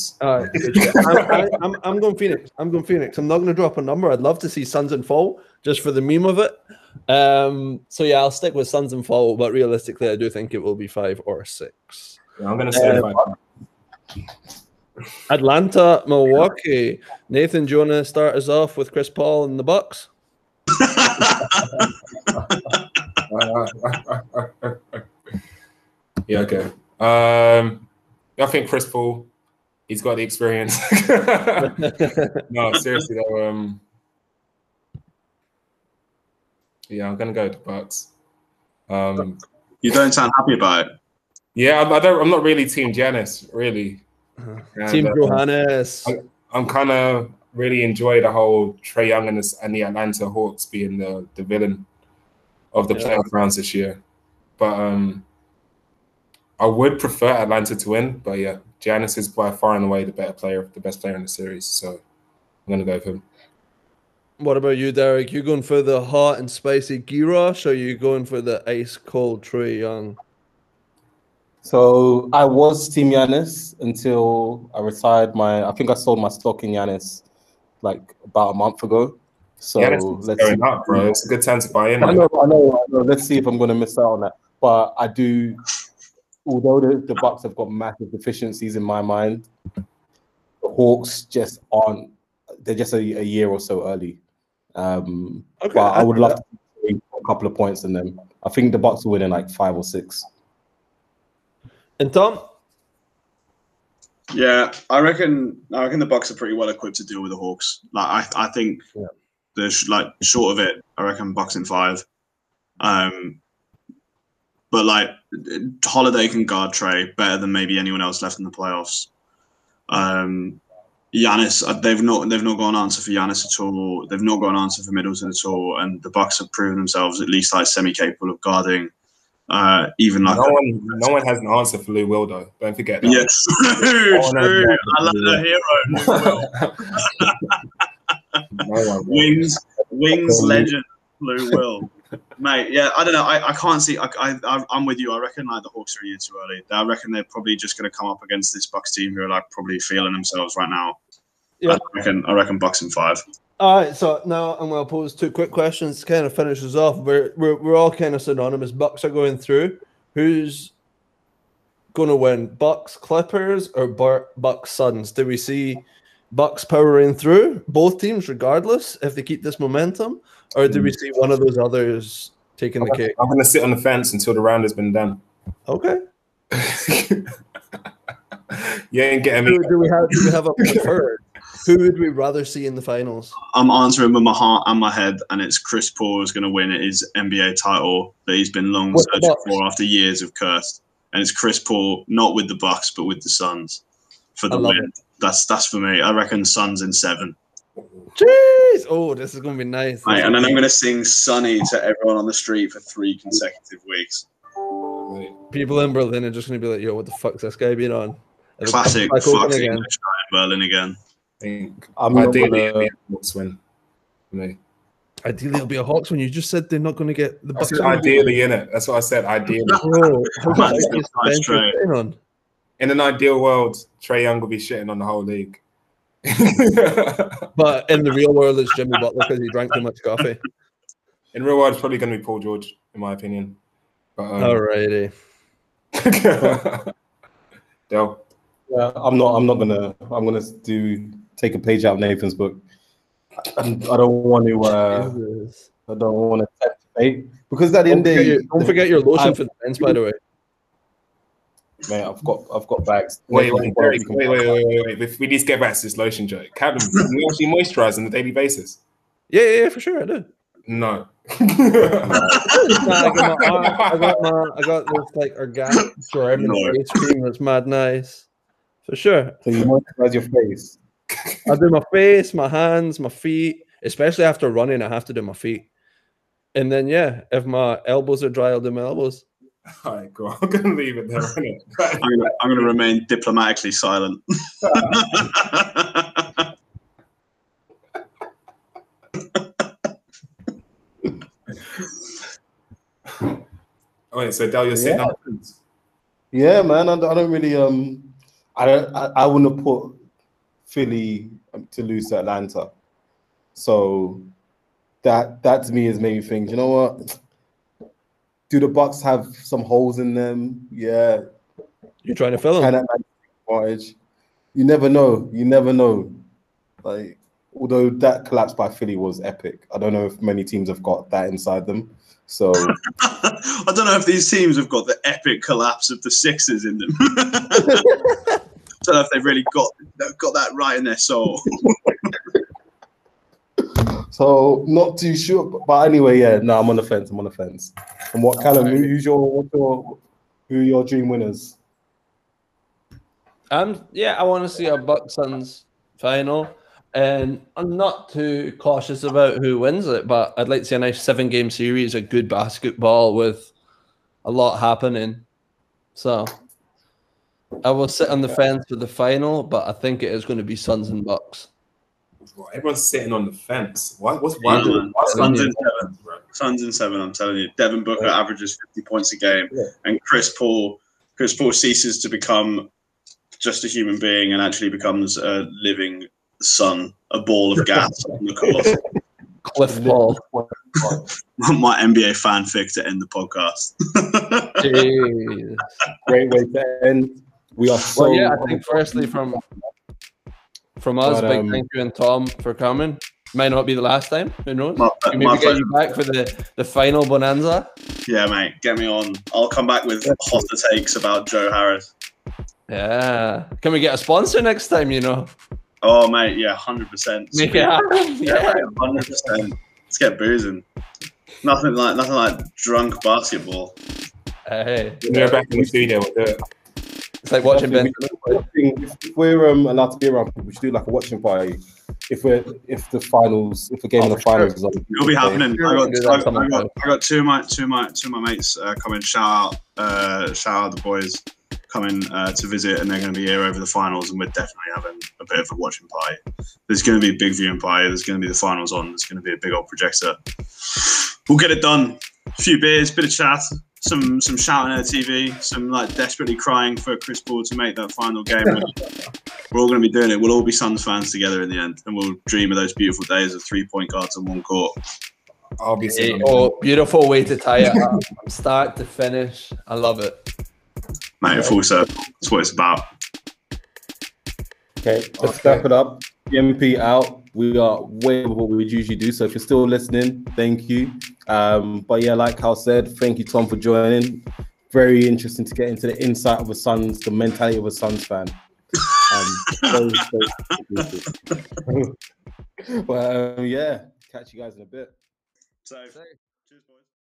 going Phoenix. I'm not gonna drop a number. I'd love to see Suns and fall just for the meme of it. So yeah, I'll stick with Suns and fall, but realistically, I do think it will be 5 or 6. Yeah, I'm gonna say 5. Atlanta, Milwaukee. Nathan, do you want to start us off with Chris Paul and the Bucks? Yeah, okay. I think Chris Paul, he's got the experience. No, seriously though. Yeah, I'm gonna go with the Bucks. You don't sound happy about it. Yeah, I'm not really Team Giannis, really. Team Johannes. I'm kind of really enjoy the whole Trae Young and the Atlanta Hawks being the villain of the playoff rounds this year. But I would prefer Atlanta to win. But yeah, Giannis is by far and away the best player in the series. So I'm going to go with him. What about you, Derek? You going for the hot and spicy Girosh, or are you going for the ice cold Trae Young? So I was Team Giannis until I retired I think I sold my stock in Giannis like about a month ago. So let's see. Up, bro. It's a good time to buy in. I know. Let's see if I'm going to miss out on that. But I do, although the Bucks have got massive deficiencies in my mind, the Hawks just aren't. They're just a year or so early. But I would love to see a couple of points in them. I think the Bucks will win in like 5 or 6. And Tom? Yeah, I reckon the Bucks are pretty well equipped to deal with the Hawks. Like I think short of it, I reckon Bucks in 5. But like Holiday can guard Trae better than maybe anyone else left in the playoffs. Giannis, they've not got an answer for Giannis at all. They've not got an answer for Middleton at all, and the Bucks have proven themselves at least like semi-capable of guarding. Even like no one has an answer for Lou Will though. Don't forget that. Yeah, true. I love the hero. Wings legend Lou Will. Mate, yeah, I don't know. I can't see. I'm with you. I reckon like the Hawks are a year too early. I reckon they're probably just going to come up against this Bucks team who are like probably feeling themselves right now. Yeah. I reckon Bucks in 5. All right, so now I'm going to pose 2 quick questions to kind of finish us off. We're all kind of synonymous. Bucks are going through. Who's going to win, Bucks Clippers or Bucks Suns? Do we see Bucks powering through both teams regardless if they keep this momentum, or do we see one of those others taking the cake? I'm going to sit on the fence until the round has been done. Okay. You ain't getting me. Do we have a preferred? Who would we rather see in the finals? I'm answering with my heart and my head, and it's Chris Paul is going to win his NBA title that he's been long searching for after years of cursed. And it's Chris Paul, not with the Bucks, but with the Suns for the win. That's for me. I reckon Suns in 7. Jeez! Oh, this is going to be nice. Right, and then I'm going to sing Sunny to everyone on the street for 3 consecutive weeks. People in Berlin are just going to be like, yo, what the fuck's this guy being on? Classic Fox English in Berlin again. Ideally, it'll be a Hawks win. Ideally, it'll be a Hawks win. You just said they're not going to get the Bucks. Ideally, innit? That's what I said. Ideally. In an ideal world, Trae Young will be shitting on the whole league. But in the real world, it's Jimmy Butler because he drank too much coffee. In real world, it's probably going to be Paul George, in my opinion. But, alrighty. Del. Yeah, I'm gonna take a page out of Nathan's book. I don't want to tempt fate because at the end of the day, don't forget your lotion for the fence, by the way. Man, I've got bags. Wait. We need to get back to this lotion joke. Captain, you actually moisturize on a daily basis? Yeah, for sure, I do. No. I got this like organic ceramic face cream that's mad nice. For sure. So you moisturize your face? I do my face, my hands, my feet. Especially after running, I have to do my feet. And then, yeah, if my elbows are dry, I'll do my elbows. All right, cool. I'm going to leave it there. I'm going to remain diplomatically silent. Wait, so Del, you're sitting up? Yeah, man. I don't really. I wouldn't have put Philly to lose to Atlanta. So that to me has made me think, you know what? Do the Bucks have some holes in them? Yeah. You're trying to fill them. You never know. Like, although that collapse by Philly was epic, I don't know if many teams have got that inside them. So I don't know if these teams have got the epic collapse of the Sixers in them. I don't know if they've really got that right in their soul. So not too sure, but anyway, yeah. No, I'm on the fence. And what Callum? Who your dream winners? Yeah, I want to see a Bucks Suns final, and I'm not too cautious about who wins it, but I'd like to see a nice 7-game series of good basketball with a lot happening. So I will sit on the fence for the final, but I think it is going to be Suns and Bucks. Everyone's sitting on the fence. What's Suns in 7, bro? Suns in 7. I'm telling you, Devin Booker averages 50 points a game, and Chris Paul ceases to become just a human being and actually becomes a living sun, a ball of gas on the court. Cliff Ball. My NBA fanfic to end the podcast. Great way to end. We are so. Well, yeah, I think firstly from us, big thank you and Tom for coming. Might not be the last time. Who knows? Maybe get you back for the final bonanza. Yeah, mate, get me on. I'll come back with hotter takes about Joe Harris. Yeah. Can we get a sponsor next time? You know. Oh, mate, yeah, 100%. Make it happen. Yeah, 100%. Let's get boozing. Nothing like drunk basketball. Hey, we're back in the studio. We'll do it. It's like watching Ben. If we're allowed to be around people, we should do like a watching party. If the game in the finals is on, it'll be happening. I got two of my mates coming. Shout out the boys coming to visit, and they're going to be here over the finals, and we're definitely having a bit of a watching party. There's going to be a big viewing party. There's going to be the finals on. There's going to be a big old projector. We'll get it done. A few beers, bit of chat, some shouting at the TV, some like desperately crying for Chris Paul to make that final game. We're all going to be doing it. We'll all be Suns fans together in the end, and we'll dream of those beautiful days of 3-point guards on one court. I'll be saying, beautiful way to tie it up from start to finish. I love it. Mate, full circle. That's what it's about. Okay, let's wrap it up. MP out. We are way over what we would usually do. So if you're still listening, thank you. But yeah, like Hal said, thank you, Tom, for joining. Very interesting to get into the insight of the mentality of a Suns fan. Well, yeah, catch you guys in a bit. So, cheers, boys.